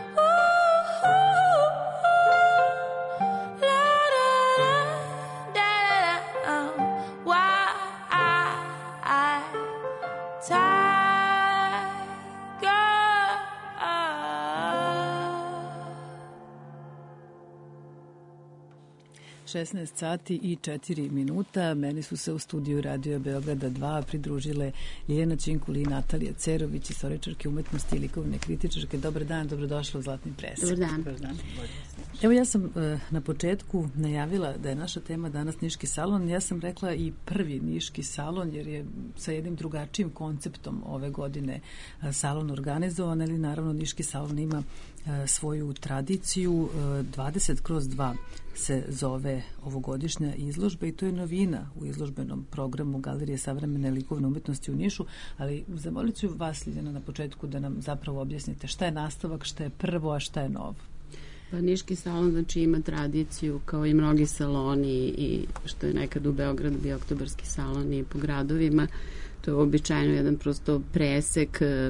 šesnaest sati i četiri minuta. Meni su se u studiju Radio Beograda dva pridružile Ljiljana Činkuli i Natalija Cerović, istoričarke umetnosti i likovne kritičarke. Dobar dan, dobrodošla u Zlatni presek. Dobar dan. Dobar dan. Evo, ja sam e, na početku najavila da je naša tema danas Niški salon. Ja sam rekla i prvi Niški salon, jer je sa jednim drugačijim konceptom ove godine e, salon organizovan, ali naravno Niški salon ima e, svoju tradiciju. E, dvadeset kroz dva se zove ovogodišnja izložba i to je novina u izložbenom programu Galerije savremene likovne umetnosti u Nišu, ali zamolit ću vas, Ljiljana, na početku da nam zapravo objasnite šta je nastavak, šta je prvo, a šta je novo. Pa Niški salon znači ima tradiciju kao i mnogi saloni i što je nekad u Beogradu bio oktobarski salon i po gradovima. To je običajno jedan prosto presek e,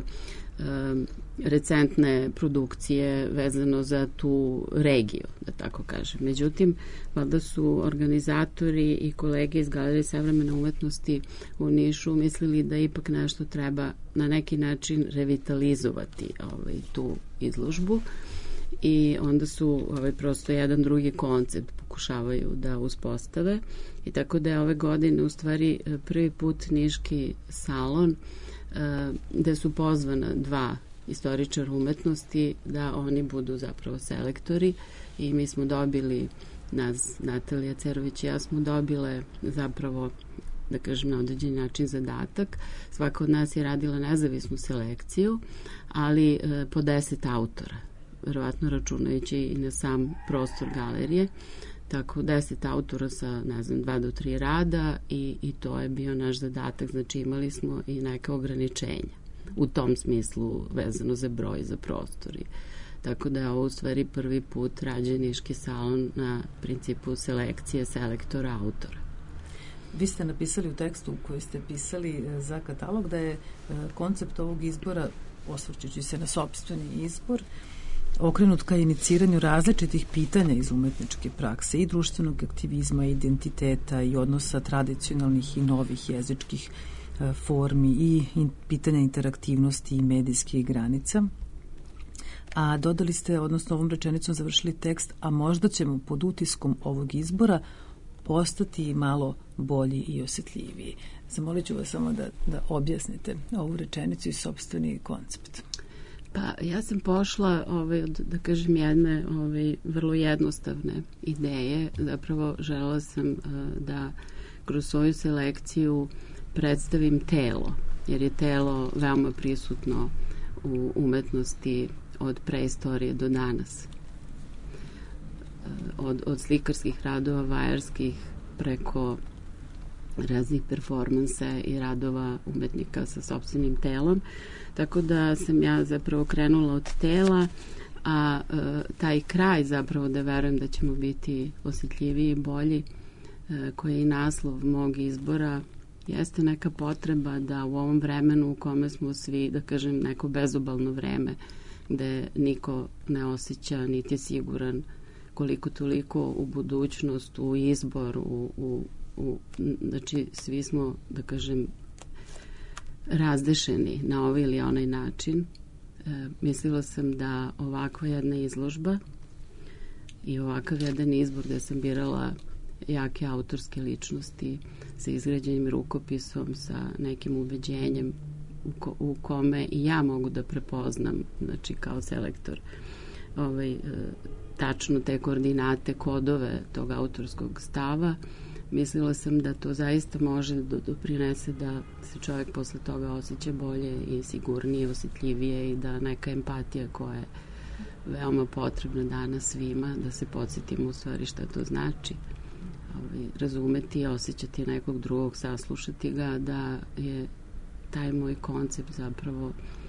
recentne produkcije vezano za tu regiju, da tako kažem. Međutim, valjda su organizatori i kolege iz Galerije savremene umetnosti u Nišu mislili da ipak nešto treba na neki način revitalizovati ovaj, tu izložbu i onda su ovaj, prosto jedan drugi koncept pokušavaju da uspostave i tako da je ove godine u stvari prvi put Niški salon gde su pozvana dva istoričara umetnosti da oni budu zapravo selektori i mi smo dobili, nas Natalija Cerović i ja smo dobile zapravo, da kažem, na određen način zadatak. Svaka od nas je radila nezavisnu selekciju, ali e, po deset autora, verovatno računajući i na sam prostor galerije. Tako deset autora sa, ne znam, dva do tri rada i, i to je bio naš zadatak. Znači imali smo i neke ograničenja u tom smislu vezano za broj, za prostor. Tako da je ovo u stvari prvi put rađen Niški salon na principu selekcije selektora autora. Vi ste napisali u tekstu koji ste pisali za katalog da je koncept ovog izbora, osvrćući se na sopstveni izbor, okrenut ka iniciranju različitih pitanja iz umetničke prakse i društvenog aktivizma, identiteta i odnosa tradicionalnih i novih jezičkih e, formi i in, pitanja interaktivnosti i medijskih granica. A dodali ste, odnosno ovom rečenicom završili tekst, a možda ćemo pod utiskom ovog izbora postati malo bolji i osjetljiviji. Zamolit ću vas samo da, da objasnite ovu rečenicu i sopstveni koncept. Pa ja sam pošla ovaj, od, da kažem, jedne ovaj, vrlo jednostavne ideje. Zapravo želela sam uh, da kroz svoju selekciju predstavim telo, jer je telo veoma prisutno u umetnosti od preistorije do danas. Uh, od, od slikarskih radova, vajarskih, preko raznih performansa i radova umetnika sa sopstvenim telom. Tako da sam ja zapravo krenula od tela, a e, taj kraj zapravo da verujem da ćemo biti osjetljiviji i bolji, e, koji je i naslov mog izbora, jeste neka potreba da u ovom vremenu u kome smo svi, da kažem, neko bezobalno vreme, gde niko ne osjeća, niti je siguran koliko toliko u budućnost, u izbor, u, u, u znači svi smo, da kažem, razdešeni na ovaj ili onaj način. E, mislila sam da ovakva jedna izložba i ovakav jedan izbor gde sam birala jake autorske ličnosti sa izgrađenim rukopisom, sa nekim ubeđenjem u, ko, u kome i ja mogu da prepoznam, znači kao selektor, ovaj, e, tačno te koordinate, kodove tog autorskog stava. Mislila sam da to zaista može da doprinese da se čovjek posle toga osjeća bolje i sigurnije, osjetljivije i da neka empatija koja je veoma potrebna danas svima, da se podsjetimo u stvari šta to znači. Ovaj, razumeti, osjećati nekog drugog, saslušati ga, da je taj moj koncept zapravo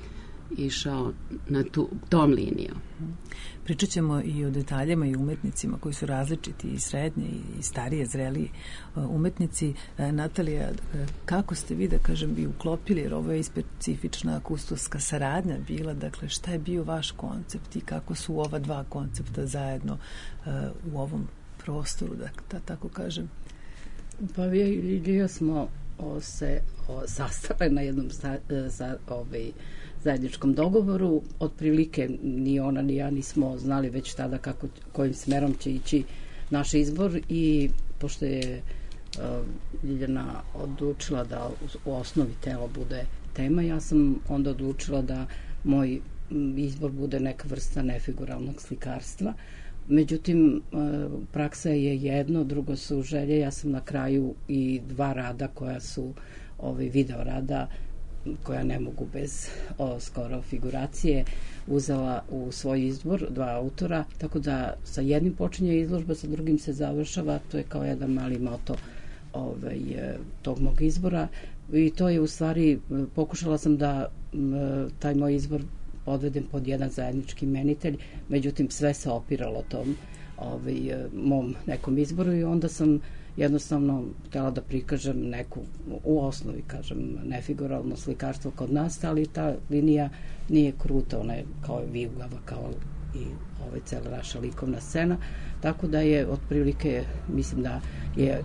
išao na tu, tom linijom. Pričat ćemo i o detaljima i umetnicima koji su različiti i srednje i starije, zreliji umetnici. Natalija, kako ste vi, da kažem, i uklopili, jer ovo je i specifična kustoska saradnja bila, dakle šta je bio vaš koncept i kako su ova dva koncepta zajedno u ovom prostoru, da, da tako kažem? Pa vi i Lidija smo o, se o, sastale na jednom sa, sa, ovaj, zajedničkom dogovoru. Otprilike ni ona ni ja nismo znali već tada kako, kojim smerom će ići naš izbor i pošto je uh, Ljiljana odlučila da u, u osnovi telo bude tema, ja sam onda odlučila da moj izbor bude neka vrsta nefiguralnog slikarstva. Međutim, praksa je jedno, drugo su želje. Ja sam na kraju i dva rada koja su ovaj, video rada, koja ne mogu bez o, skoro figuracije, uzela u svoj izbor, dva autora, tako da sa jednim počinje izložba, sa drugim se završava, to je kao jedan mali moto ovaj, tog mog izbora i to je u stvari, pokušala sam da m, taj moj izbor odvedem pod jedan zajednički imenitelj, međutim sve se opiralo tom ovaj, mom nekom izboru i onda sam jednostavno htjela da prikažem neku, u osnovi kažem, nefiguralno slikarstvo kod nas, ali ta linija nije kruta, ona je kao vijugava, kao i ovaj, cela naša likovna scena, tako da je otprilike, mislim da je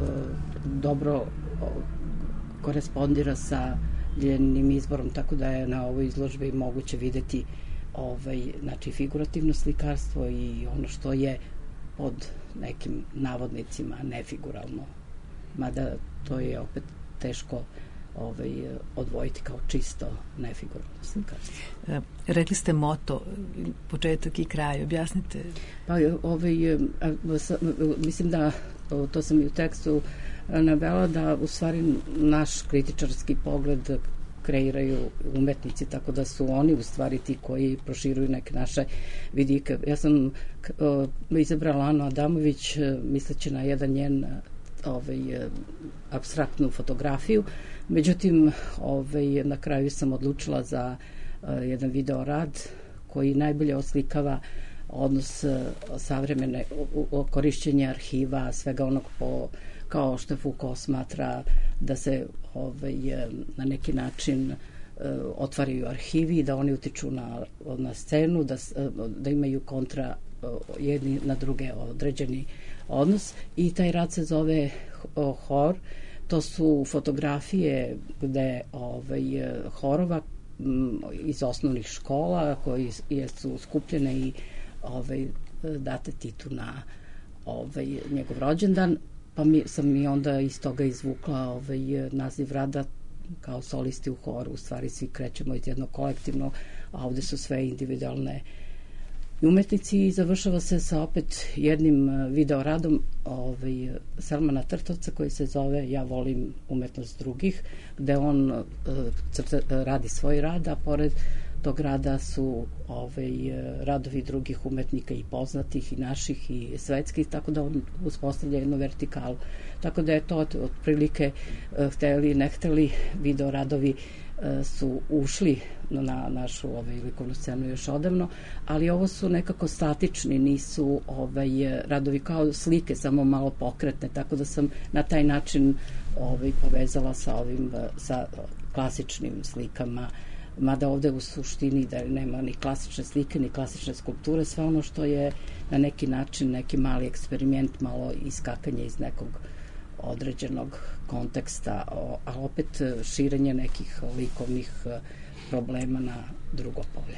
dobro korespondira sa Ljiljanim izborom, tako da je na ovoj izložbi moguće videti ovaj, znači, figurativno slikarstvo i ono što je pod nekim navodnicima nefiguralno. Mada to je opet teško ovaj, odvojiti kao čisto nefiguralno slikarstvo. E, rekli ste moto, početak i kraj, objasnite. Pa, ovaj, mislim da, to sam i u tekstu navela, da u stvari naš kritičarski pogled kreiraju umetnici, tako da su oni u stvari ti koji proširuju neke naše vidike. Ja sam uh, izabrala Anu Adamović misleći na jedan njen ovaj, apstraktnu fotografiju, međutim ovaj, na kraju sam odlučila za uh, jedan video rad koji najbolje oslikava odnos uh, savremene korišćenja arhiva, svega onog po kao što Foucault smatra da se ovaj, na neki način e, otvaraju arhivi, da oni utiču na, na scenu, da, da imaju kontra jedni na druge određeni odnos i taj rad se zove Hor. To su fotografije gde ovaj, horova m, iz osnovnih škola koji su skupljene i ovaj, date Titu na ovaj, njegov rođendan. Pa mi, sam mi onda iz toga izvukla ovaj, naziv rada kao solisti u horu. U stvari svi krećemo iz jednog kolektivnog, a ovde su sve individualne umetnici i završava se sa opet jednim video radom ovaj, Salmana Trtovca koji se zove Ja volim umetnost drugih, gde on uh, crta, radi svoj rad, a pored tog rada su ovaj, radovi drugih umetnika i poznatih i naših i svetskih, tako da on uspostavlja jednu vertikalu. Tako da je to otprilike hteli, ne hteli, video radovi su ušli na našu ovaj, likovnu scenu još odavno, ali ovo su nekako statični, nisu ovaj, radovi kao slike, samo malo pokretne, tako da sam na taj način ovaj, povezala sa ovim, sa klasičnim slikama, mada ovde u suštini da nema ni klasične slike, ni klasične skulpture, sve ono što je na neki način neki mali eksperiment, malo iskakanje iz nekog određenog konteksta, a opet širenje nekih likovnih problema na drugo polje.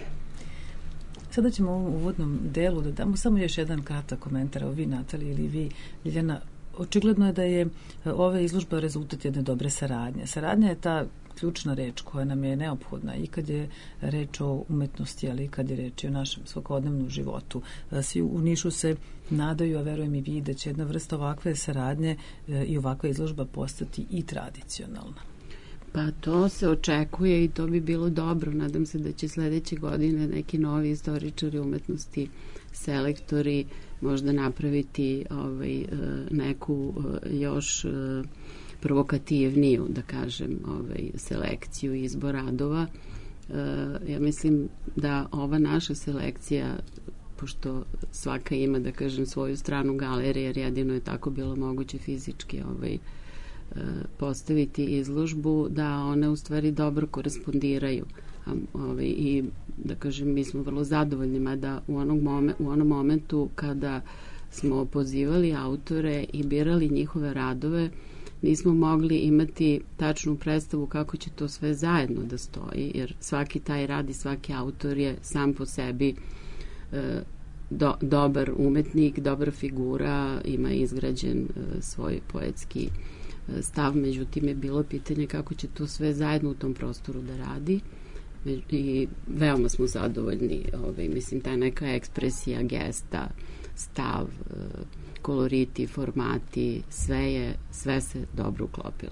Sada ćemo u uvodnom delu da damo samo još jedan kratak komentar, o vi Natalija ili vi Ljiljana. Očigledno je da je ova izložba rezultat jedne dobre saradnje. Saradnja je ta ključna reč koja nam je neophodna i kad je reč o umetnosti, ali i kad je reč o našem svakodnevnom životu. Svi u Nišu se nadaju, a verujem i vi, da će jedna vrsta ovakve saradnje i ovakva izložba postati i tradicionalna. Pa to se očekuje i to bi bilo dobro. Nadam se da će sledeće godine neki novi istoričari umetnosti, selektori možda napraviti ovaj, neku još provokativniju, da kažem, ovaj, selekciju izbor radova ja mislim da ova naša selekcija, pošto svaka ima, da kažem, svoju stranu galerije, jer jedino je tako bilo moguće fizički ovaj, postaviti izložbu, da one u stvari dobro korespondiraju. Ovaj, I da kažem, mi smo vrlo zadovoljni, mada u, onog momen, u onom momentu kada smo pozivali autore i birali njihove radove, nismo mogli imati tačnu predstavu kako će to sve zajedno da stoji, jer svaki taj rad i svaki autor je sam po sebi e, do, dobar umetnik, dobra figura, ima izgrađen e, svoj poetski e, stav, međutim je bilo pitanje kako će to sve zajedno u tom prostoru da radi i veoma smo zadovoljni, ovaj, mislim, ta neka ekspresija, gesta, stav, e, koloriti, formati, sve je, sve se dobro uklopilo.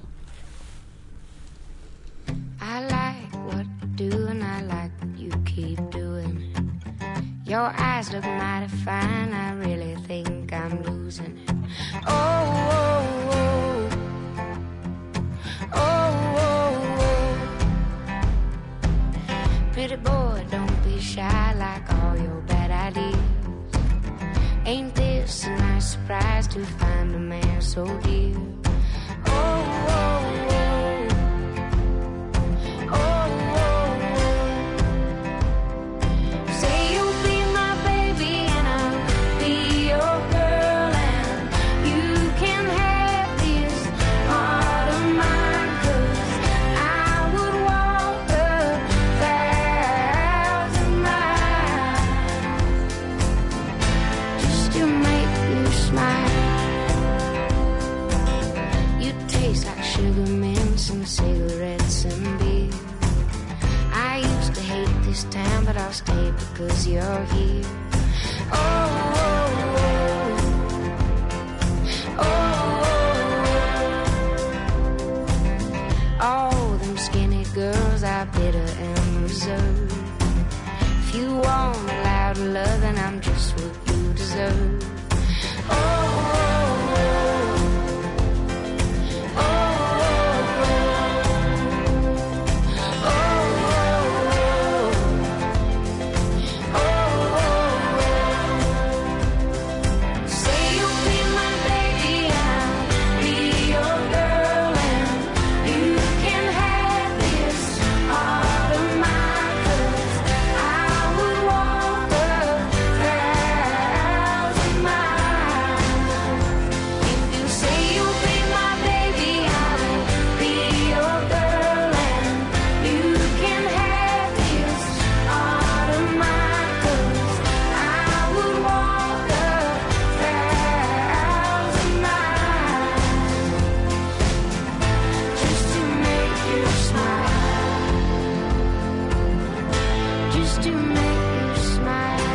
I like what you do and I like what you keep doing. Your eyes look mighty fine, I really think I'm losing it. Oh, oh, oh. Oh, oh, oh. Pretty boy, don't be shy like all your bad ideas. Ain't this a nice surprise to find a man so dear? Oh, oh, oh. Oh, oh, oh. Say you'll be my baby and I'll be your girl, and you can have this heart of mine, 'cause I would walk a thousand miles just to make you smile. You taste like sugar mints and cigarettes and beer. I used to hate this town, but I'll stay because you're here. Oh, oh, oh. Oh, oh. All them skinny girls are bitter and reserved. If you want a loud love, then I'm just what you deserve. Oh, oh, oh. Oh, oh, oh. Oh, oh, oh. Say you'll be my baby, I'll be your girl, and you can have this heart of mine, 'cause I would walk a thousand miles. If you say you'll be my baby, I'll be your girl, and you can have this heart of mine, 'cause I would walk a thousand miles just to make you smile, just to make you smile.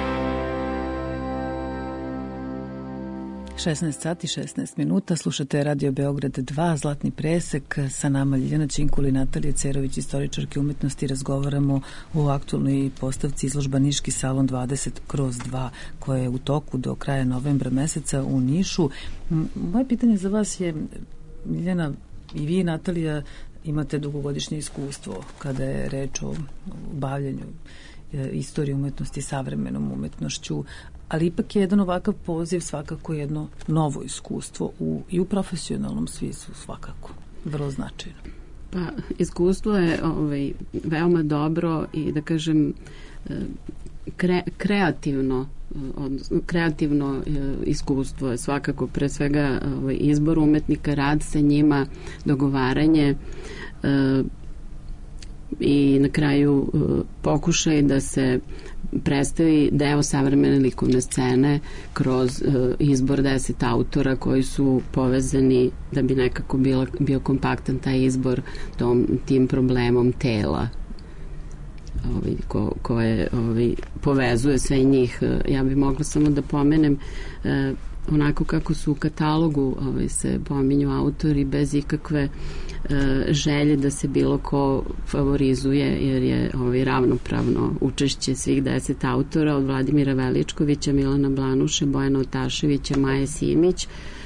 šesnaest sati, šesnaest minuta, slušate Radio Beograd dva, Zlatni presek, sa nama Ljiljana Činkul i Natalija Cerović, istoričarke umetnosti, razgovaramo o aktualnoj postavci izložba Niški salon dvadeset kroz dva, koja je u toku do kraja novembra meseca u Nišu. Moje pitanje za vas je, Ljiljana, i vi, Natalija, imate dugogodišnje iskustvo kada je reč o bavljanju istorije umetnosti, savremenom umetnošću, ali ipak je jedan ovakav poziv svakako jedno novo iskustvo u, i u profesionalnom smislu svakako vrlo značajno. Pa, iskustvo je ovaj, veoma dobro i da kažem kre, kreativno odnosno kreativno iskustvo je svakako pre svega ovaj, izbor umetnika, rad sa njima, dogovaranje e, i na kraju e, pokušaj da se predstavi deo savremene likovne scene kroz e, izbor deset autora koji su povezani da bi nekako bila, bio kompaktan taj izbor tom, tim problemom tela ovaj, ko, koje ovaj, povezuje sve njih. Ja bih mogla samo da pomenem e, onako kako su u katalogu ovaj, se pominju autori bez ikakve e, želje da se bilo ko favorizuje, jer je ovaj, ravnopravno učešće svih deset autora od Vladimira Veličkovića, Milana Blanuše, Bojana Otaševića, Maje Simić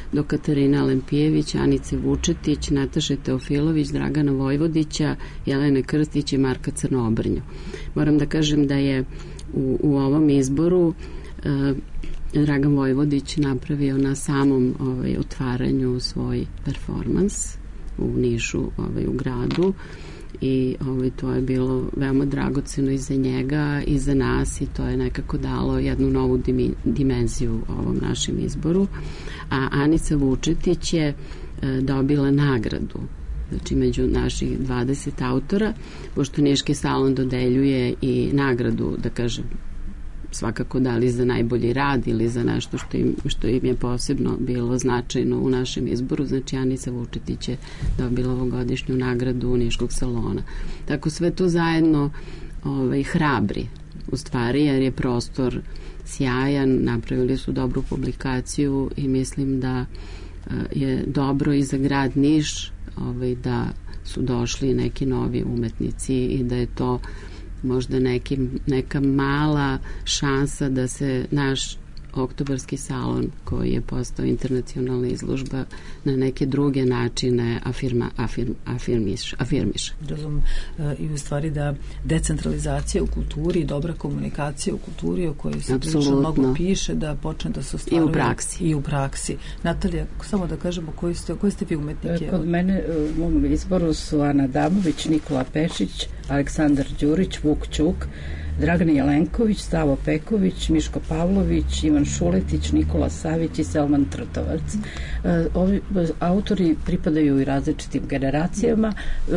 do Katarina Lempijević, Anice Vučetić, Nataše Teofilović, Dragana Vojvodića, Jelene Krstić i Marka Crnobrnju. Moram da kažem da je u, u ovom izboru e, Dragan Vojvodić napravio na samom ovaj, otvaranju svoj performans u Nišu, ovaj, u gradu, i ovaj, to je bilo veoma dragoceno i za njega i za nas, i to je nekako dalo jednu novu dimi, dimenziju ovom našem izboru. A Anica Vučetić je e, dobila nagradu, znači među naših dvadeset autora, pošto Niški salon dodeljuje i nagradu, da kažem, svakako da li za najbolji rad ili za nešto što im, što im je posebno bilo značajno u našem izboru. Znači Anica Vučetić je dobila ovogodišnju nagradu Niškog salona. Tako sve to zajedno ovaj, hrabri u stvari, jer je prostor sjajan, napravili su dobru publikaciju i mislim da je dobro i za grad Niš ovaj, da su došli neki novi umetnici i da je to možda neki, neka mala šansa da se naš oktobarski salon, koji je postao internacionalna izložba, na neke druge načine afirma, afirm, afirmiš, afirmiš. Razum, i u stvari da decentralizacija u kulturi i dobra komunikacija u kulturi o kojoj se prilično mnogo piše, da počne da se ostvaruje i u praksi. I u praksi. Natalija, samo da kažemo koji ste, koji ste vi umetnike? Kod mene u mom izboru su Ana Damović, Nikola Pešić, Aleksandar Đurić, Vuk Ćuk, Dragan Jelenković, Stavo Peković, Miško Pavlović, Ivan Šuletić, Nikola Savić i Selman Trtovac. Ovi autori pripadaju i različitim generacijama.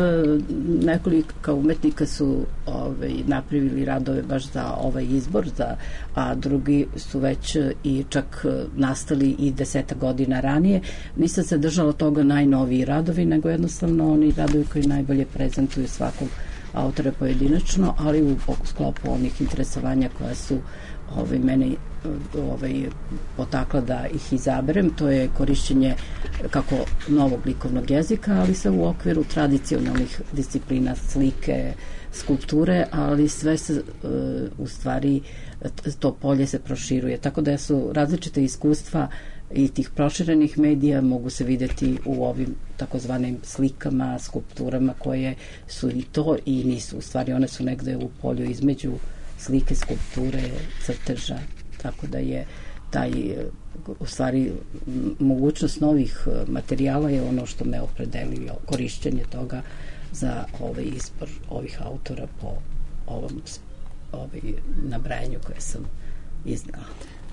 Nekoliko umetnika su ovaj, napravili radove baš za ovaj izbor, za, a drugi su već i čak nastali i deseta godina ranije. Nisam se držala toga najnoviji radovi, nego jednostavno oni radovi koji najbolje prezentuju svakog autora pojedinačno, ali u sklopu onih interesovanja koja su ovaj, mene ovaj, potakla da ih izaberem. To je korišćenje kako novog likovnog jezika, ali se u okviru tradicionalnih disciplina slike, skulpture, ali sve se u stvari to polje se proširuje. Tako da su različite iskustva i tih proširenih medija mogu se videti u ovim takozvanim slikama, skulpturama koje su i to i nisu. U stvari one su negde u polju između slike, skulpture, crteža. Tako da je taj, u stvari, mogućnost novih materijala je ono što me opredelilo, korišćenje toga za ovaj izbor ovih autora po ovom ovaj nabrajanju koje sam iznala.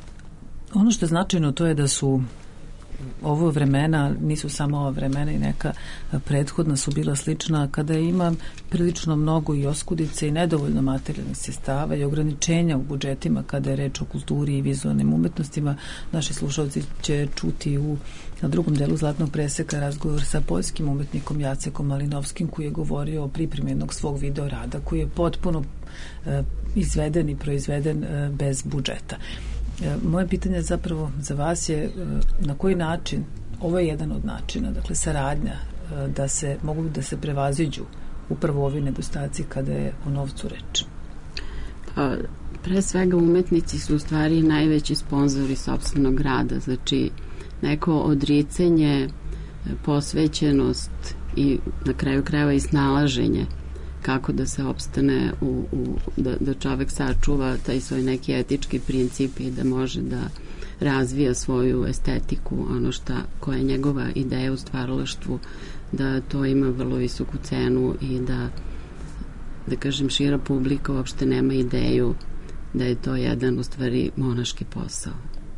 Ono što je značajno to je da su ovo vremena, nisu samo ova vremena i neka prethodna su bila slična, kada ima prilično mnogo i oskudice i nedovoljno materijalnih sredstava i ograničenja u budžetima kada je reč o kulturi i vizualnim umetnostima. Naši slušalci će čuti u na drugom delu Zlatnog preseka razgovor sa poljskim umetnikom Jacekom Malinovskim, koji je govorio o pripremi jednog svog video rada koji je potpuno e, izveden i proizveden e, bez budžeta. Moje pitanje zapravo za vas je na koji način, ovo je jedan od načina, dakle saradnja, da se mogu da se prevaziđu upravo ovi nedostaci kada je o novcu reč. Pa, pre svega umetnici su u stvari najveći sponzori sopstvenog rada, znači neko odricanje, posvećenost i na kraju krajeva i snalaženje kako da se opstane u, u, da, da čovek sačuva taj svoj neki etički princip i da može da razvija svoju estetiku, ono šta, koja je njegova ideja u stvaralaštvu, da to ima vrlo visoku cenu i da, da kažem, šira publika uopšte nema ideju da je to jedan u stvari monaški posao.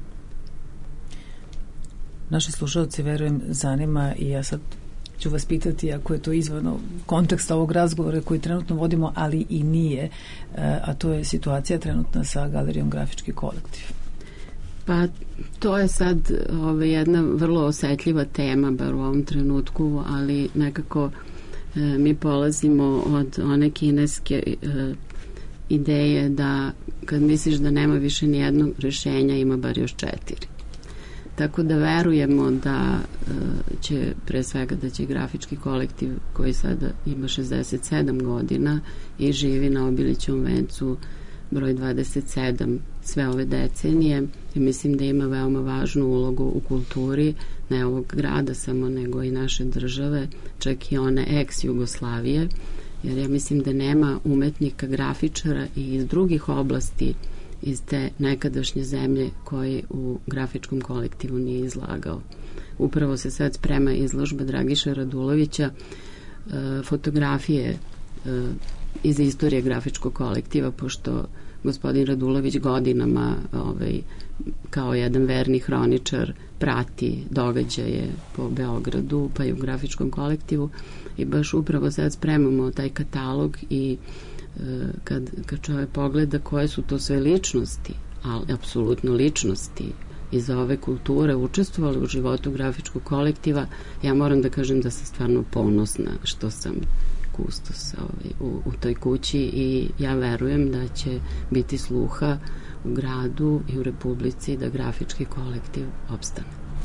Naši slušalci, verujem, zanima i ja sad ću vas pitati, ako je to izvan konteksta ovog razgovora koji trenutno vodimo, ali i nije, a to je situacija trenutna sa Galerijom Grafički kolektiv. Pa to je sad ove, jedna vrlo osetljiva tema, bar u ovom trenutku, ali nekako e, mi polazimo od one kineske e, ideje da kad misliš da nema više nijednog rešenja, ima bar još četiri. Tako da verujemo da e, će, pre svega da će grafički kolektiv koji sada ima šezdeset sedam godina i živi na Obilićevom vencu broj dvadeset sedam sve ove decenije i mislim da ima veoma važnu ulogu u kulturi ne ovog grada samo, nego i naše države, čak i one ex-Jugoslavije, jer ja mislim da nema umetnika, grafičara i iz drugih oblasti iz te nekadašnje zemlje koji u grafičkom kolektivu nije izlagao. Upravo se sad sprema izložba Dragiše Radulovića, e, fotografije e, iz istorije grafičkog kolektiva, pošto gospodin Radulović godinama ovaj, kao jedan verni hroničar prati događaje po Beogradu pa i u grafičkom kolektivu i baš upravo sad spremamo taj katalog i e, kad, kad čovjek pogleda koje su to sve ličnosti, ali apsolutno ličnosti iz ove kulture učestvovali u životu grafičkog kolektiva, ja moram da kažem da sam stvarno ponosna što sam kustos ovaj, u, u toj kući i ja verujem da će biti sluha u gradu i u Republici da grafički kolektiv opstane.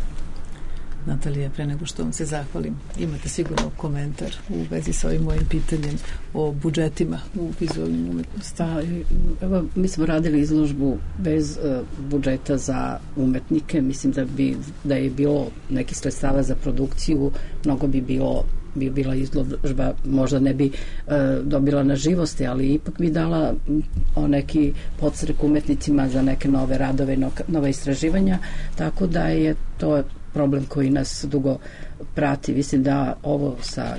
Natalija, pre nego što vam se zahvalim, imate sigurno komentar u vezi sa ovim mojim pitanjem o budžetima u vizualnim umetnostima. Evo, mi smo radili izložbu bez uh, budžeta za umetnike. Mislim da bi da je bilo nekih sredstava za produkciju, mnogo bi bilo bi bila izložba, možda ne bi uh, dobila na živosti, ali ipak bi dala o neki podstrek umetnicima za neke nove radove, no, nove istraživanja, tako da je to problem koji nas dugo prati. Mislim da ovo sa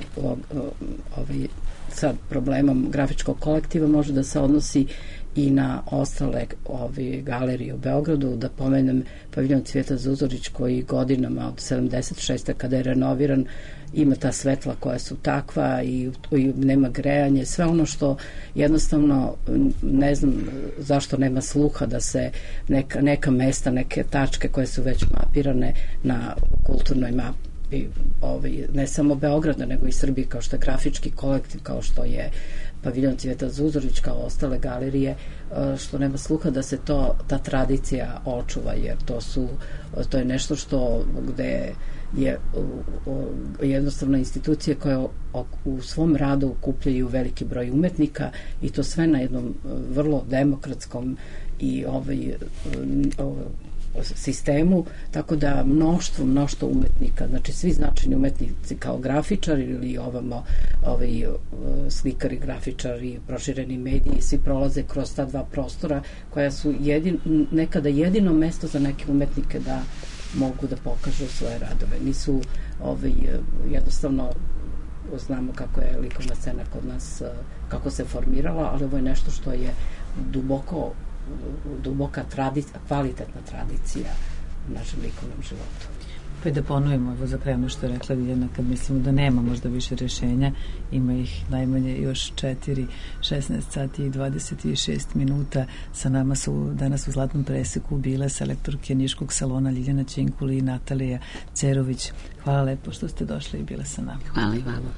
ovaj, sa problemom grafičkog kolektiva može da se odnosi i na ostale ove galerije u Beogradu. Da pomenem paviljon Cvijeta Zuzorić koji godinama od sedamdeset šeste kada je renoviran ima ta svetla koja su takva i, i nema grejanje, sve ono što jednostavno ne znam zašto nema sluha da se neka, neka mesta, neke tačke koje su već mapirane na kulturnoj mapi, ovaj, ne samo Beograda nego i Srbije, kao što je grafički kolektiv, kao što je paviljon Cvijeta Zuzorić, kao ostale galerije, što nema sluha da se to, ta tradicija očuva, jer to su to je nešto što gde je jednostavno institucije koje u svom radu okupljaju veliki broj umetnika i to sve na jednom vrlo demokratskom i ovaj, ovaj sistemu, tako da mnoštvo, mnoštvo umetnika, znači svi značajni umetnici kao grafičari ili ovamo ovaj, slikari, grafičari, prošireni mediji, svi prolaze kroz ta dva prostora koja su jedin, nekada jedino mesto za neke umetnike da mogu da pokažu svoje radove. Nisu ovaj, jednostavno znamo kako je likovna scena kod nas, kako se formirala, ali ovo je nešto što je duboko duboka tradicija, kvalitetna tradicija u našem likovnom životu. Pa i da ponovimo, evo za kraju što je rekla Viljana, kad mislimo da nema možda više rešenja, ima ih najmanje još četiri, šesnaest sati i dvadeset šest minuta. Sa nama su danas u Zlatnom preseku bile selektorke Niškog salona Ljiljana Činkuli i Natalija Cerović. Hvala lepo što ste došli i bile sa nama. Hvala i vama.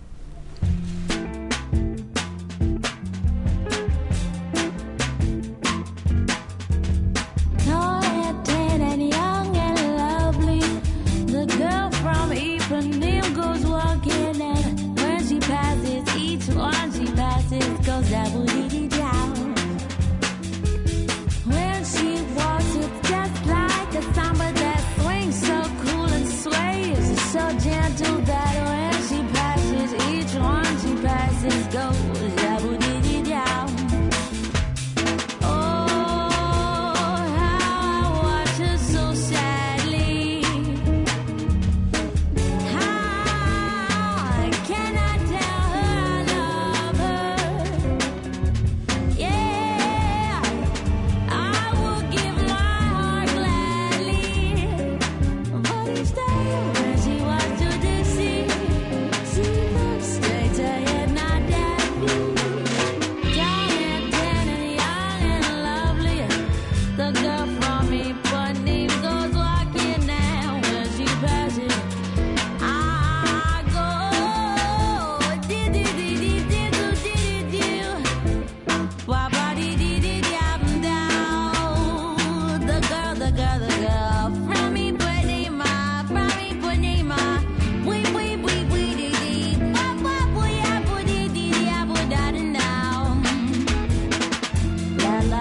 Goes double dee down. When she walks, it's just like a samba that swings so cool and sways so gentle that when she passes, each one she passes goes double dee down. Oh, how I watch her so sadly. How can I tell her I love her? Yeah, I would give my heart gladly, but each day when she walks to the sea, she looks straight ahead, not at me. Young and tan and young and lovely, the girl from Ipanema goes walking now. When she passes, I go dee dee dee dee dee doo dee dee doo. Wah bah dee dee dee dee up and down. The girl, the girl, the girl from Ipanema, from Ipanema. Wee wee wee wee dee dee. Wah wah wee ah woo dee dee dee ah woo da da now. La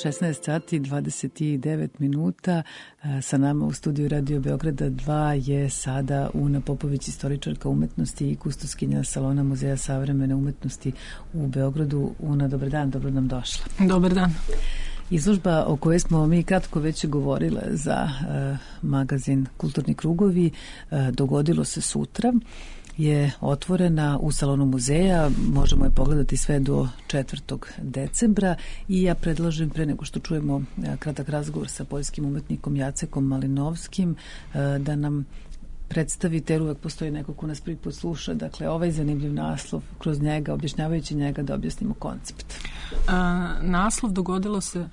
šesnaest sati i dvadeset devet minuta. Sa nama u studiju Radio Beograda dva je sada Una Popović, istoričarka umetnosti i kustoskinja Salona Muzeja savremene umetnosti u Beogradu. Una, dobar dan, dobro nam došla. Dobar dan. Izložba o kojoj smo mi kratko već govorile za uh, magazin Kulturni krugovi uh, dogodilo se sutra, je otvorena u Salonu muzeja, možemo je pogledati sve do četvrtog decembra i ja predlažem, pre nego što čujemo uh, kratak razgovor sa poljskim umetnikom Jacekom Malinovskim, uh, da nam predstavite, jer uvek postoji neko ko nas prvi put sluša, dakle ovaj zanimljiv naslov, kroz njega, objašnjavajući njega da objasnimo koncept. A, naslov dogodilo se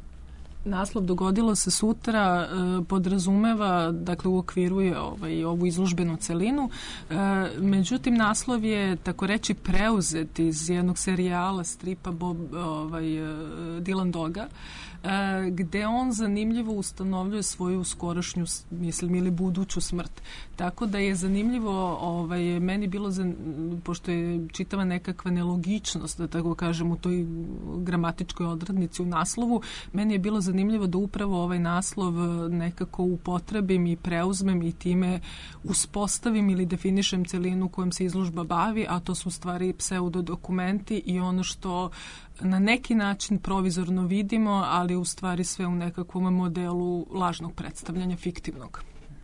Naslov dogodilo se sutra e, podrazumeva, dakle u okviru je ovaj, ovu izložbenu celinu, e, međutim naslov je tako reći preuzet iz jednog serijala stripa Bob, ovaj, Dylan Doga, e, gde on zanimljivo ustanovljuje svoju skorašnju, mislim, ili buduću smrt. Tako da je zanimljivo, ovaj, meni bilo, zan, pošto je čitava nekakva nelogičnost, da tako kažem, u toj gramatičkoj odrednici u naslovu, meni je bilo zanimljivo da upravo ovaj naslov nekako upotrebim i preuzmem i time uspostavim ili definišem celinu kojom se izložba bavi, a to su u stvari pseudodokumenti i ono što na neki način provizorno vidimo, ali u stvari sve u nekakvom modelu lažnog predstavljanja, fiktivnog.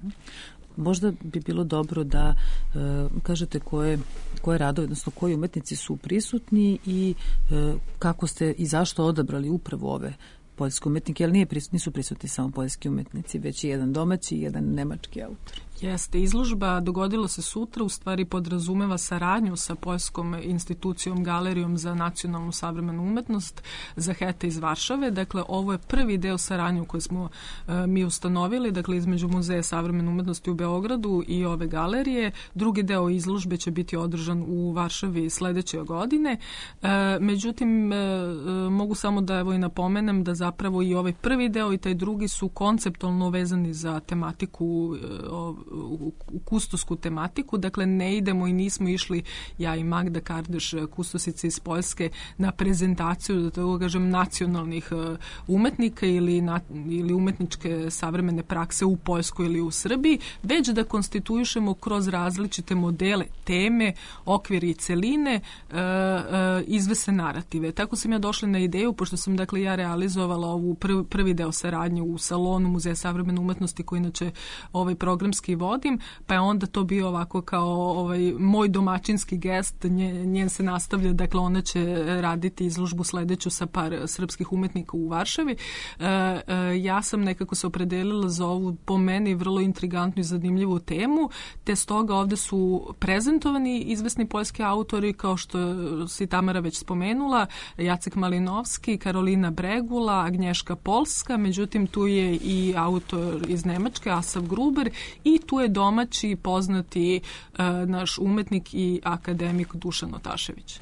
Možda bi bilo dobro da e, kažete koje, koje radove, odnosno koji umetnici su prisutni i e, kako ste i zašto odabrali upravo ove poljske umetnike, jer nije prisutni, nisu prisutni samo poljski umetnici, već i jedan domaći i jedan nemački autor. Jeste, izložba dogodilo se sutra, u stvari podrazumeva saradnju sa poljskom institucijom Galerijom za nacionalnu savremenu umetnost Zaheta iz Varšave. Dakle, ovo je prvi deo saradnje koji smo e, mi ustanovili, dakle između Muzeja savremene umetnosti u Beogradu i ove galerije. Drugi deo izložbe će biti održan u Varšavi sledeće godine. E, međutim, e, mogu samo da evo i napomenem da zapravo i ovaj prvi deo i taj drugi su konceptualno vezani za tematiku e, u kustosku tematiku, dakle ne idemo i nismo išli, ja i Magda Kardeš, kustosice iz Poljske, na prezentaciju, da tako kažem, nacionalnih umetnika ili, na, ili umetničke savremene prakse u Poljskoj ili u Srbiji, već da konstituišemo kroz različite modele, teme, okviri i celine, e, e, izvesne narative. Tako sam ja došla na ideju, pošto sam dakle ja realizovala ovu prvi, prvi deo saradnje u Salonu Muzeja savremene umetnosti, koji inače ovaj programski vodim, pa je onda to bio ovako kao ovaj moj domaćinski gest, nje, njen se nastavlja, dakle ona će raditi izložbu sledeću sa par srpskih umetnika u Varšavi. E, e, ja sam nekako se opredelila za ovu po meni vrlo intrigantnu i zanimljivu temu, te stoga ovde su prezentovani izvesni poljski autori, kao što si Tamara već spomenula, Jacek Malinovski, Karolina Bregula, Agnješka Polska, međutim tu je i autor iz Nemačke, Asaf Gruber, i tu je domaći poznati e, naš umetnik i akademik Dušan Otašević.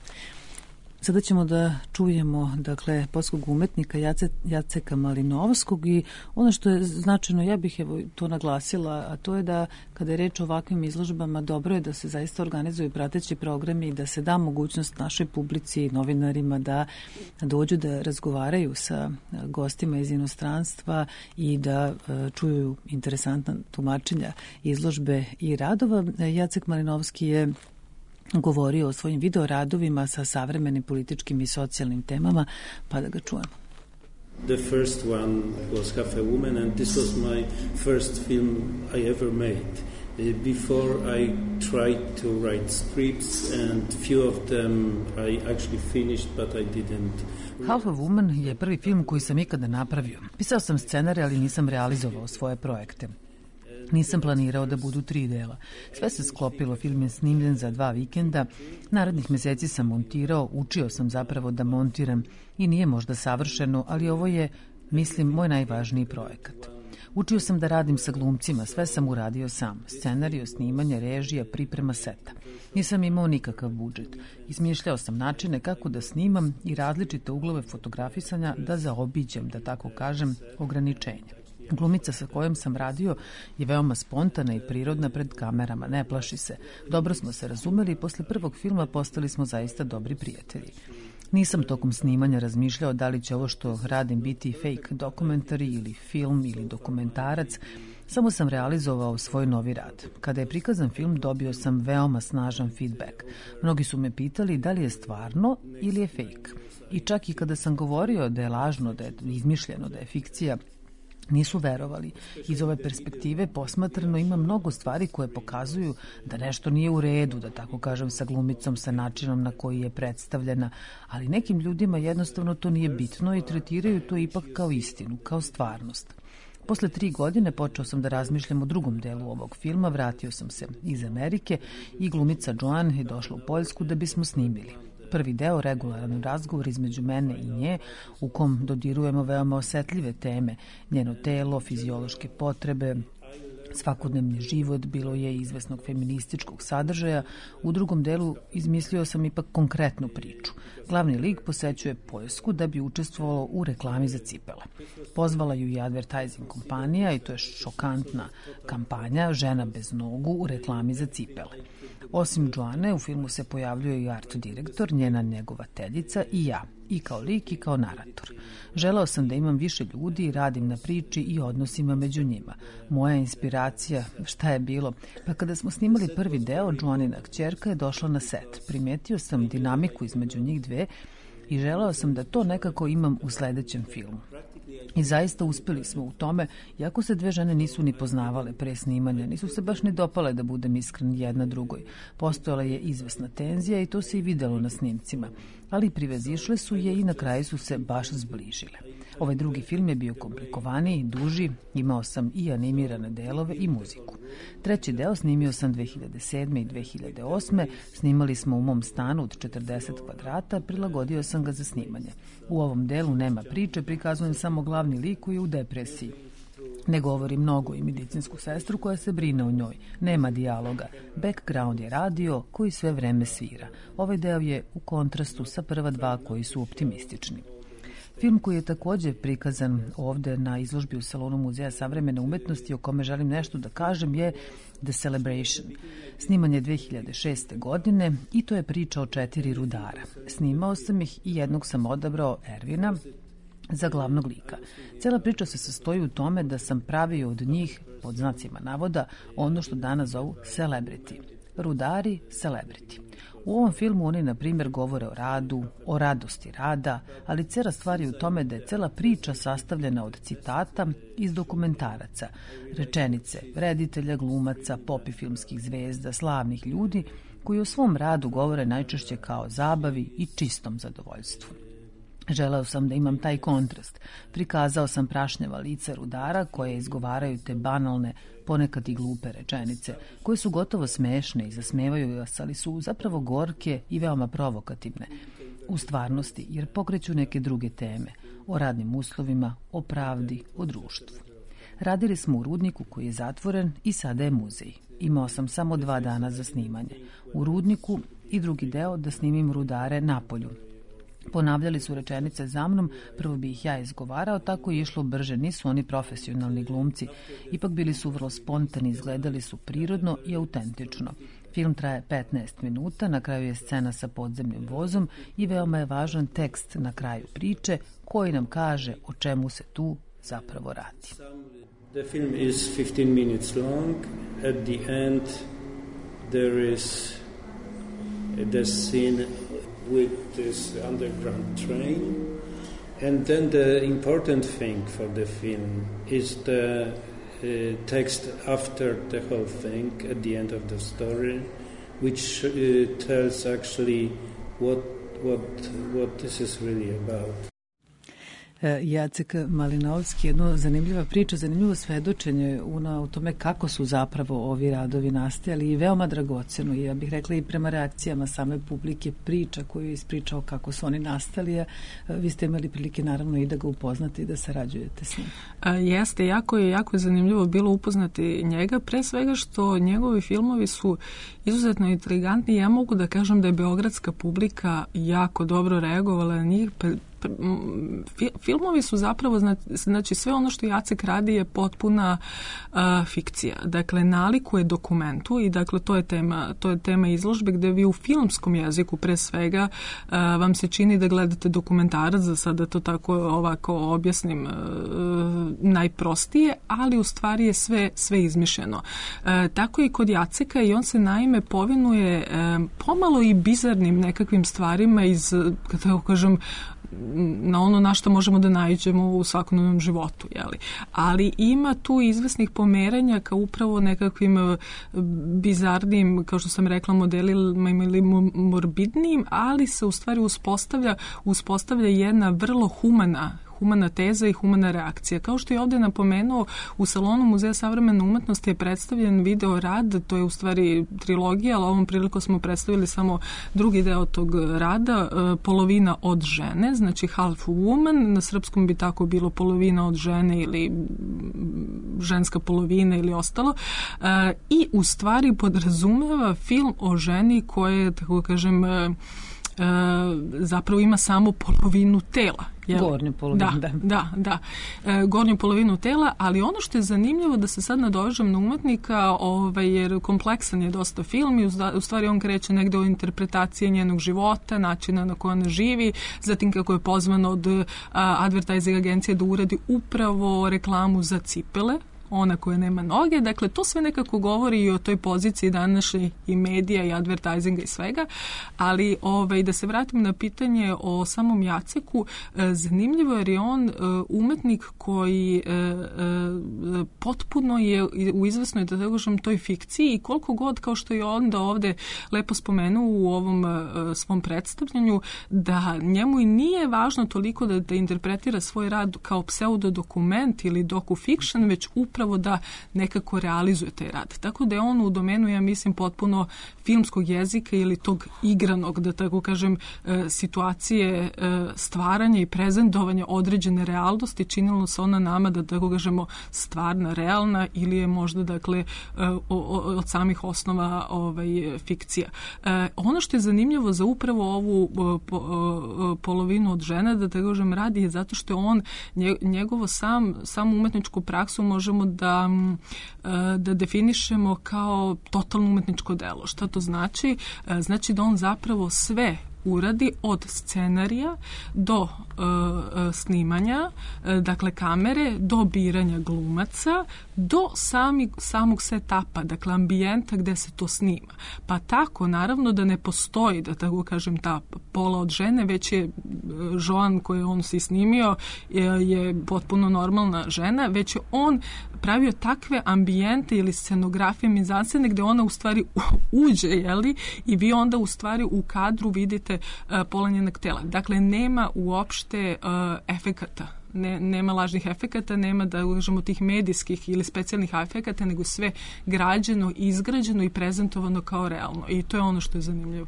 Sada ćemo da čujemo, dakle, poljskog umetnika Jace, Jaceka Malinovskog i ono što je značajno, ja bih evo to naglasila, a to je da kada je reč o ovakvim izložbama, dobro je da se zaista organizuju prateći programi i da se da mogućnost našoj publici i novinarima da dođu da razgovaraju sa gostima iz inostranstva i da uh, čuju interesantna tumačenja izložbe i radova. Jacek Malinovski je govorio o svojim videoradovima sa savremenim političkim i socijalnim temama, pa da ga čujemo. The first one was Half a Woman, and this was my first film I ever made. Before I tried to write scripts, and few of them I actually finished, but I didn't. Half a Woman je prvi film koji sam ikada napravio. Pisao sam scenarij, ali nisam realizovao svoje projekte. Nisam planirao da budu tri dela. Sve se sklopilo, film je snimljen za dva vikenda. Narednih meseci sam montirao, učio sam zapravo da montiram i nije možda savršeno, ali ovo je, mislim, moj najvažniji projekat. Učio sam da radim sa glumcima, sve sam uradio sam. Scenariju, snimanje, režija, priprema seta. Nisam imao nikakav budžet. Izmišljao sam načine kako da snimam i različite uglove fotografisanja da zaobiđem, da tako kažem, ograničenja. Glumica sa kojom sam radio je veoma spontana i prirodna pred kamerama, ne plaši se. Dobro smo se razumeli i posle prvog filma postali smo zaista dobri prijatelji. Nisam tokom snimanja razmišljao da li će ovo što radim biti fake dokumentari ili film ili dokumentarac. Samo sam realizovao svoj novi rad. Kada je prikazan film, dobio sam veoma snažan feedback. Mnogi su me pitali da li je stvarno ili je fake. I čak i kada sam govorio da je lažno, da je izmišljeno, da je fikcija, nisu verovali. Iz ove perspektive posmatrano ima mnogo stvari koje pokazuju da nešto nije u redu, da tako kažem, sa glumicom, sa načinom na koji je predstavljena, ali nekim ljudima jednostavno to nije bitno i tretiraju to ipak kao istinu, kao stvarnost. Posle tri godine počeo sam da razmišljam o drugom delu ovog filma, vratio sam se iz Amerike i glumica Joan je došla u Poljsku da bismo snimili. Prvi deo, regularan razgovor između mene i nje, u kom dodirujemo veoma osetljive teme, njeno telo, fiziološke potrebe, svakodnevni život, bilo je izvesnog feminističkog sadržaja. U drugom delu izmislio sam ipak konkretnu priču. Glavni lik posećuje Poljsku da bi učestvovalo u reklami za cipele. Pozvala ju i advertising kompanija i to je šokantna kampanja Žena bez nogu u reklami za cipele. Osim Joane, u filmu se pojavljuje i art direktor, njena njegovateljica i ja, i kao lik i kao narator. Želeo sam da imam više ljudi i radim na priči i odnosima među njima. Moja inspiracija, šta je bilo? Pa kada smo snimali prvi deo, Joanina kćerka je došla na set. Primetio sam dinamiku između njih dve i želeo sam da to nekako imam u sledećem filmu. I zaista uspjeli smo u tome, iako se dve žene nisu ni poznavale pre snimanja, nisu se baš ni dopale, da budem iskren, jedna drugoj. Postojala je izvesna tenzija i to se i videlo na snimcima, ali privezišle su je i na kraju su se baš zbližile. Ovaj drugi film je bio komplikovaniji, duži, imao sam i animirane delove i muziku. Treći deo snimio sam dve hiljade sedme i dve hiljade osme, snimali smo u mom stanu od četrdeset kvadrata, prilagodio sam ga za snimanje. U ovom delu nema priče, prikazujem samo glavni lik koji je u depresiji. Ne govori mnogo i medicinsku sestru koja se brine o njoj. Nema dijaloga. Background je radio koji sve vreme svira. Ovaj deo je u kontrastu sa prva dva koji su optimistični. Film koji je također prikazan ovde na izložbi u Salonu Muzeja savremene umetnosti, o kome želim nešto da kažem, je The Celebration. Sniman je dve hiljade šeste. godine i to je priča o četiri rudara. Snimao sam ih i jednog sam odabrao, Ervina, za glavnog lika. Cela priča se sastoji u tome da sam pravio od njih, pod znacima navoda, ono što danas zovu celebrity. Rudari, celebrity. U ovom filmu oni, na primjer, govore o radu, o radosti rada, ali cela stvar je u tome da je cela priča sastavljena od citata iz dokumentaraca, rečenice reditelja, glumaca, pop i filmskih zvezda, slavnih ljudi, koji o svom radu govore najčešće kao zabavi i čistom zadovoljstvu. Želeo sam da imam taj kontrast. Prikazao sam prašnjava lica rudara koje izgovaraju te banalne, ponekad i glupe rečenice, koje su gotovo smešne i zasmevaju vas, ali su zapravo gorke i veoma provokativne u stvarnosti, jer pokreću neke druge teme, o radnim uslovima, o pravdi, o društvu. Radili smo u rudniku koji je zatvoren i sada je muzej. Imao sam samo dva dana za snimanje. U rudniku i drugi deo da snimim rudare na polju. Ponavljali su rečenice za mnom, prvo bi ih ja izgovarao, tako je išlo brže, nisu oni profesionalni glumci. Ipak bili su vrlo spontani, izgledali su prirodno i autentično. Film traje petnaest minuta, na kraju je scena sa podzemnim vozom i veoma je važan tekst na kraju priče koji nam kaže o čemu se tu zapravo radi. The film is fifteen minutes long. At the end there is the scene with this underground train, and then the important thing for the film is the uh, text after the whole thing at the end of the story, which uh, tells actually what what what this is really about. Jacek Malinovski, jedno zanimljiva priča, zanimljivo svedočenje u tome kako su zapravo ovi radovi nastajali i veoma dragoceno. I ja bih rekla i prema reakcijama same publike, priča koju je ispričao kako su oni nastali, a vi ste imali prilike naravno i da ga upoznate i da sarađujete s njim. A, jeste, jako je, jako je zanimljivo bilo upoznati njega, pre svega što njegovi filmovi su izuzetno intrigantni. Ja mogu da kažem da je beogradska publika jako dobro reagovala na njih, filmovi su zapravo, znači sve ono što Jacek radi je potpuna uh, fikcija. Dakle, nalikuje dokumentu i dakle to je tema, to je tema izložbe gde vi u filmskom jeziku pre svega uh, vam se čini da gledate dokumentarac, za sada to tako ovako objasnim uh, najprostije, ali u stvari je sve, sve izmišljeno. Uh, tako i kod Jaceka i on se naime povinuje uh, pomalo i bizarnim nekakvim stvarima iz, kako kažem, na ono na što možemo da naiđemo u svakodnevnom životu, jeli. Ali ima tu izvesnih pomeranja ka upravo nekakvim bizarnim, kao što sam rekla, modelima ili morbidnim, ali se u stvari uspostavlja, uspostavlja jedna vrlo humana humana teza i humana reakcija. Kao što je ovdje napomenuo, u salonu Muzeja savremene umetnosti je predstavljen video rad, to je u stvari trilogija, ali ovom priliku smo predstavili samo drugi deo tog rada, Polovina od žene, znači Half Woman, na srpskom bi tako bilo Polovina od žene ili ženska polovina ili ostalo. I u stvari podrazumeva film o ženi koje, tako kažem, zapravo ima samo polovinu tela. Jel? Gornju polovinu, da. Da, da. E, gornju polovinu tela, ali ono što je zanimljivo da se sad nadovežem na umetnika, ovaj, jer kompleksan je dosta film i u stvari on kreće negde o interpretaciji njenog života, načina na koji ona živi, zatim kako je pozvan od a, advertising agencije da uradi upravo reklamu za cipele, ona koja nema noge, dakle to sve nekako govori i o toj poziciji današnjih i medija i advertisinga i svega, ali ovaj, da se vratim na pitanje o samom Jaceku, e, zanimljivo jer je on e, umetnik koji e, e, potpuno je u izvesnoj, da tako kažem, toj fikciji i koliko god, kao što je on da ovde lepo spomenuo u ovom e, svom predstavljanju, da njemu i nije važno toliko da, da interpretira svoj rad kao pseudodokument ili docu-fiction, već upravo upravo da nekako realizuje taj rad. Tako da je on u domenu, ja mislim, potpuno filmskog jezika ili tog igranog, da tako kažem, situacije stvaranja i prezentovanja određene realnosti, činilo se ona nama, da tako kažemo, stvarna, realna ili je možda, dakle, od samih osnova ovaj, fikcija. Ono što je zanimljivo za upravo ovu polovinu od žena, da tako kažem, radi je zato što on njegovo sam, samu umetničku praksu možemo da, da definišemo kao totalno umetničko delo. Šta to znači? Znači da on zapravo sve uradi od scenarija do uh, snimanja, uh, dakle kamere, do biranja glumaca, do sami, samog setapa, dakle ambijenta gde se to snima. Pa tako, naravno da ne postoji, da tako kažem, ta pola od žene, već je Joan koju on si snimio je, je potpuno normalna žena, već je on pravio takve ambijente ili scenografije mizanscene gde ona u stvari uđe, jeli, i vi onda u stvari u kadru vidite uh, pola njenog tela. Dakle, nema uopšte uh, efekata. Ne, nema lažnih efekata, nema, da kažemo, tih medijskih ili specijalnih efekata, nego sve građeno, izgrađeno i prezentovano kao realno. I to je ono što je zanimljivo.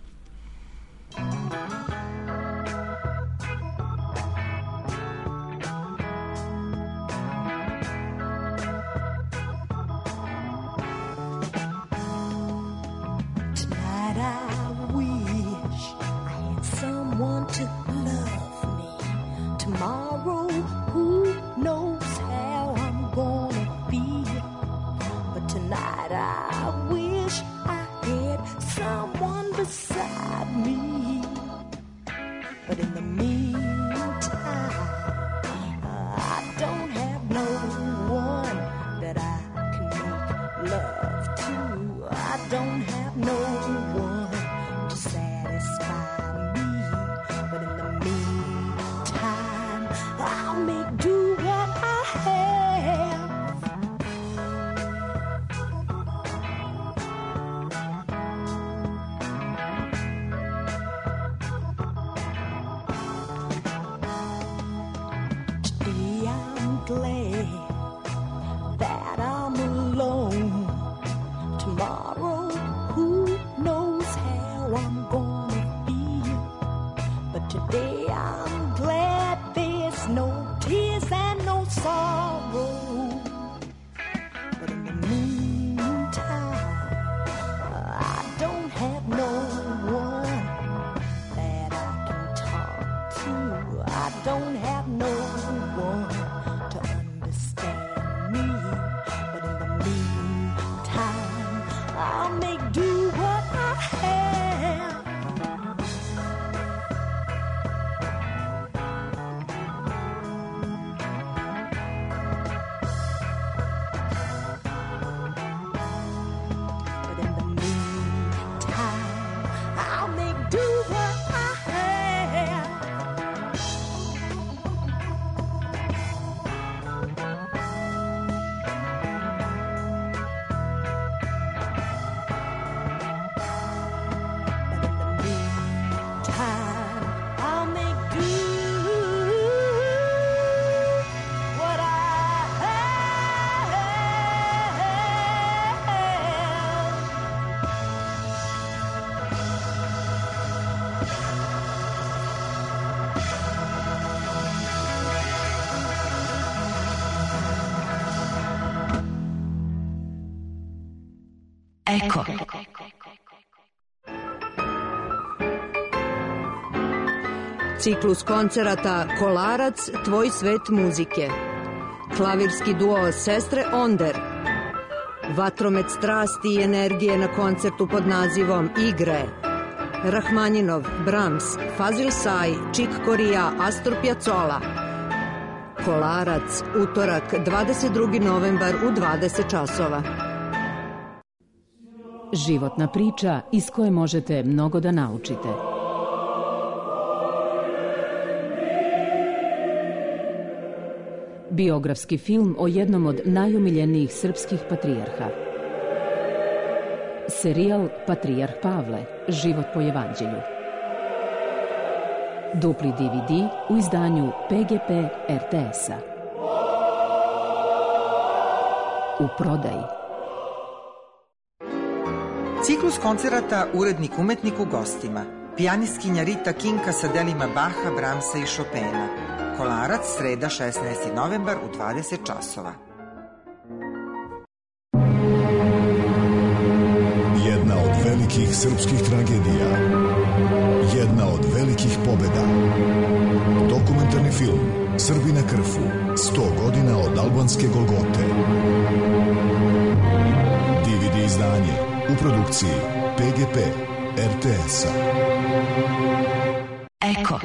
Tomorrow, who knows how I'm gonna be? But tonight I wish I had someone beside me. But in the meantime, I don't have no one that I can make love to. I don't have no one to satisfy me. But in the meantime, I'll make do what I have. Today I'm glad that I'm alone. Tomorrow, who knows how I'm gonna be? Eko. Ciklus koncerata Kolarac, tvoj svet muzike. Klavirski duo Sestre Onder. Vatromet strasti i energije na koncertu pod nazivom Igre. Rahmaninov, Brahms, Fazil Say, Chick Corea, Astor Piazzolla. Kolarac, utorak, dvadeset drugi novembar u dvadeset časova. Životna priča iz koje možete mnogo da naučite. Biografski film o jednom od najomiljenijih srpskih patrijarha. Serijal Patrijarh Pavle, život po evanđelju. Dupli D V D u izdanju P G P R T S-a. U prodaji. Ciklus koncerata Urednik umetnik u gostima. Pijanistkinja Rita Kinka sa delima Baha, Brahmsa i Chopina. Kolarac, sreda, šesnaesti novembar u dvadeset časova. Jedna od velikih srpskih tragedija. Jedna od velikih pobeda. Dokumentarni film Srbi na Krfu. sto godina od albanske Golgote. D V D izdanje u produkciji P G P R T S-a. Eko.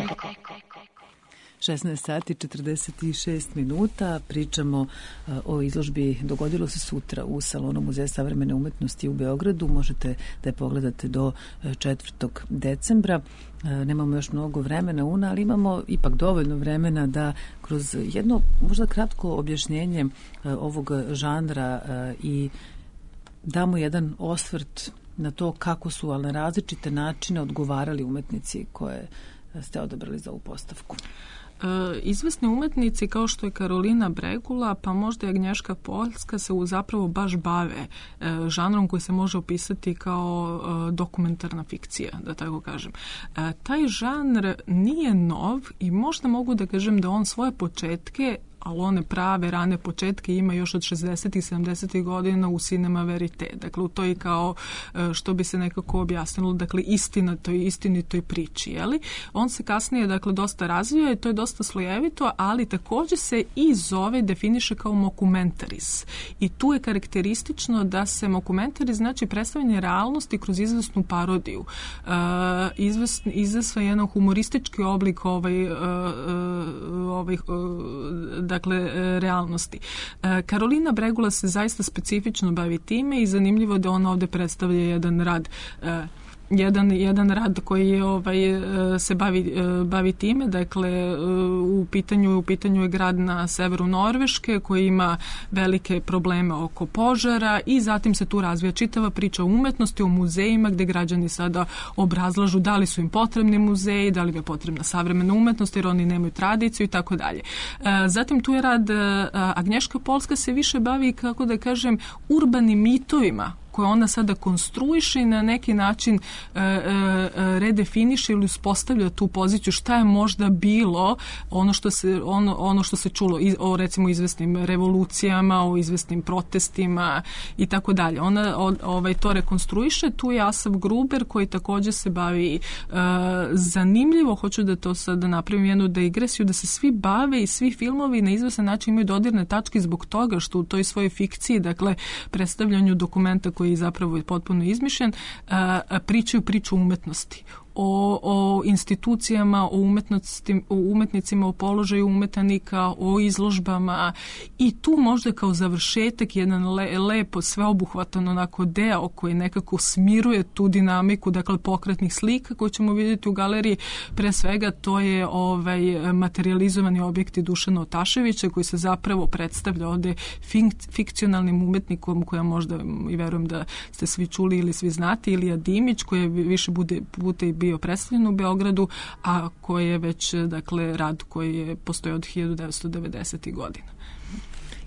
šesnaest sati četrdeset šest minuta. Pričamo uh, o izložbi Dogodilo se sutra u Salonu Muzeja savremene umetnosti u Beogradu. Možete da je pogledate do četvrtog decembra. Uh, nemamo još mnogo vremena una, ali imamo ipak dovoljno vremena da kroz jedno možda kratko objašnjenje uh, ovog žanra uh, i damo jedan osvrt na to kako su, ali na različite načine odgovarali umetnici koje ste odabrali za ovu postavku. E, izvesni umetnici kao što je Karolina Bregula, pa možda i Agnješka Poljska se u zapravo baš bave e, žanrom koji se može opisati kao e, dokumentarna fikcija, da tako kažem. E, taj žanr nije nov i možda mogu da kažem da on svoje početke, ali one prave rane početke ima još od šezdesetih i sedamdesetih godina u Cinema Verite. Dakle, u toj kao, što bi se nekako objasnilo, dakle, istina toj istinitoj priči, jeli? On se kasnije, dakle, dosta razvio i to je dosta slojevito, ali također se i zove, definiše kao mockumentaries. I tu je karakteristično da se mockumentaries znači predstavljanje realnosti kroz izvesnu parodiju. Uh, izvesn, izvesno jedan humoristički oblik ovaj, uh, ovaj uh, dakle, realnosti. Karolina Bregula se zaista specifično bavi time i zanimljivo da ona ovde predstavlja jedan rad Jedan, jedan rad koji je, ovaj, se bavi, bavi time, dakle u pitanju, u pitanju je grad na severu Norveške koji ima velike probleme oko požara i zatim se tu razvija čitava priča o umetnosti, o muzejima gde građani sada obrazlažu da li su im potrebni muzeji, da li je potrebna savremena umetnost jer oni nemaju tradiciju i tako dalje. Zatim tu je rad Agnješka Poljska se više bavi, kako da kažem, urbanim mitovima koje ona sada konstruiše i na neki način e, e, redefiniše ili uspostavlja tu poziciju šta je možda bilo ono što se, ono, ono što se čulo iz, o recimo izvesnim revolucijama, o izvesnim protestima i tako dalje. Ona o, ovaj, to rekonstruiše. Tu je Asaf Gruber koji također se bavi e, zanimljivo, hoću da to sada napravim jednu digresiju, da se svi bave i svi filmovi na izvesan način imaju dodirne tačke zbog toga što u toj svojoj fikciji, dakle predstavljanju dokumenta koji zapravo je potpuno izmišljen, pričaju priču umetnosti. O, o institucijama, o, umetnosti, o umetnicima, o položaju umetnika, o izložbama i tu možda kao završetak jedan le, lepo, sveobuhvatan onako deo koji nekako smiruje tu dinamiku, dakle pokretnih slika koje ćemo vidjeti u galeriji. Pre svega to je ovaj materializovani objekti Dušana Otaševića koji se zapravo predstavlja ovde fink, fikcionalnim umetnikom koja možda i verujem da ste svi čuli ili svi znate, Ilija Dimić koji je više bude, puta i bio predstavljen u Beogradu, a koji je već, dakle, rad koji je postoji od hiljadu devetsto devedesetih godina.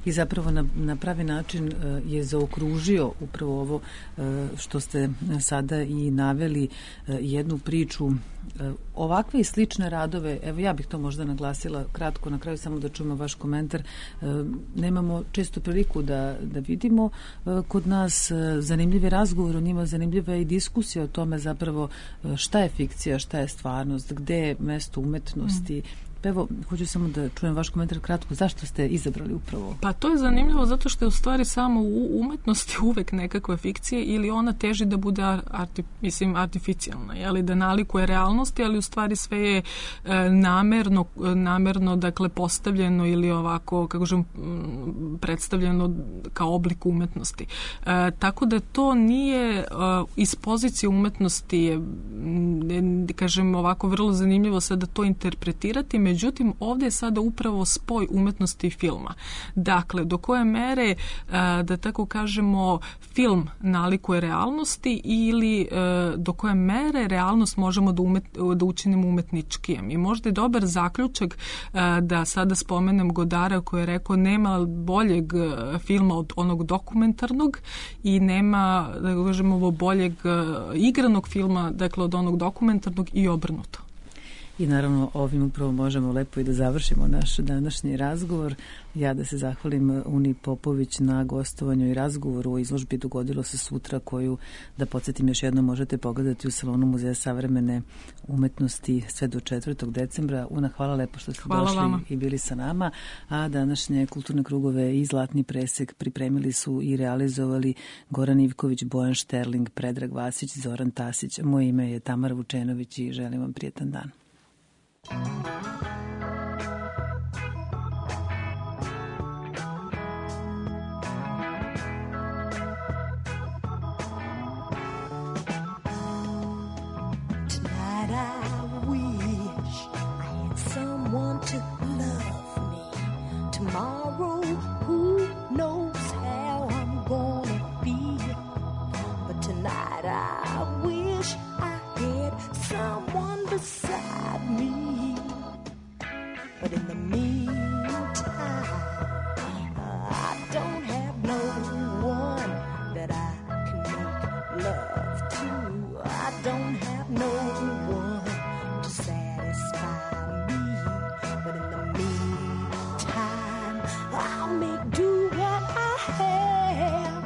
i zapravo na, na pravi način je zaokružio upravo ovo što ste sada i naveli, jednu priču. Ovakve i slične radove, evo ja bih to možda naglasila kratko na kraju, samo da čujemo vaš komentar, nemamo često priliku da, da vidimo kod nas. Zanimljiv je razgovor o njima, zanimljiva je i diskusija o tome zapravo šta je fikcija, šta je stvarnost, gde je mesto umetnosti. Mm. Pa evo, hoću samo da čujem vaš komentar kratko. Zašto ste izabrali upravo? Pa to je zanimljivo zato što je u stvari samo u umetnosti uvek nekakva fikcija ili ona teži da bude arti, mislim, artificijalna, jeli, da nalikuje realnosti, ali u stvari sve je e, namerno, namerno dakle, postavljeno ili ovako, kako žem, predstavljeno kao oblik umetnosti. E, tako da to nije e, iz pozicije umetnosti je, ne, kažem ovako, vrlo zanimljivo sada to interpretirati. Međutim, ovdje je sada upravo spoj umetnosti i filma. Dakle, do koje mere, da tako kažemo, film nalikuje realnosti ili do koje mere realnost možemo da, umet, da učinimo umetničkijem. I možda je dobar zaključak da sada spomenem Godara koji je rekao nema boljeg filma od onog dokumentarnog i nema, da kažemo, ovo boljeg igranog filma, dakle, od onog dokumentarnog i obrnuto. I naravno ovim upravo možemo lepo i da završimo naš današnji razgovor. Ja da se zahvalim Uni Popović na gostovanju i razgovoru o izložbi Dogodilo se sutra, koju, da podsjetim još jednom, možete pogledati u salonu Muzeja savremene umetnosti sve do četvrtog decembra. Una, hvala lepo što ste hvala došli vama. I bili sa nama. A današnje kulturne krugove i Zlatni presek pripremili su i realizovali Goran Ivković, Bojan Šterling, Predrag Vasić, Zoran Tasić. Moje ime je Tamara Vučenović i želim vam prijetan dan. Tomorrow, who knows how I'm gonna be? But tonight I wish I had someone beside me. But in the meantime, I don't have no one that I can make love to. I don't have no one to satisfy me. But in the meantime, I'll make do what I have.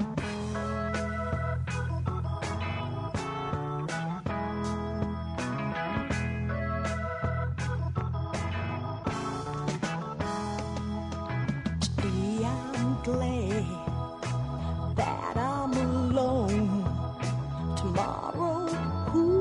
Today I'm glad that I'm alone. Tomorrow, who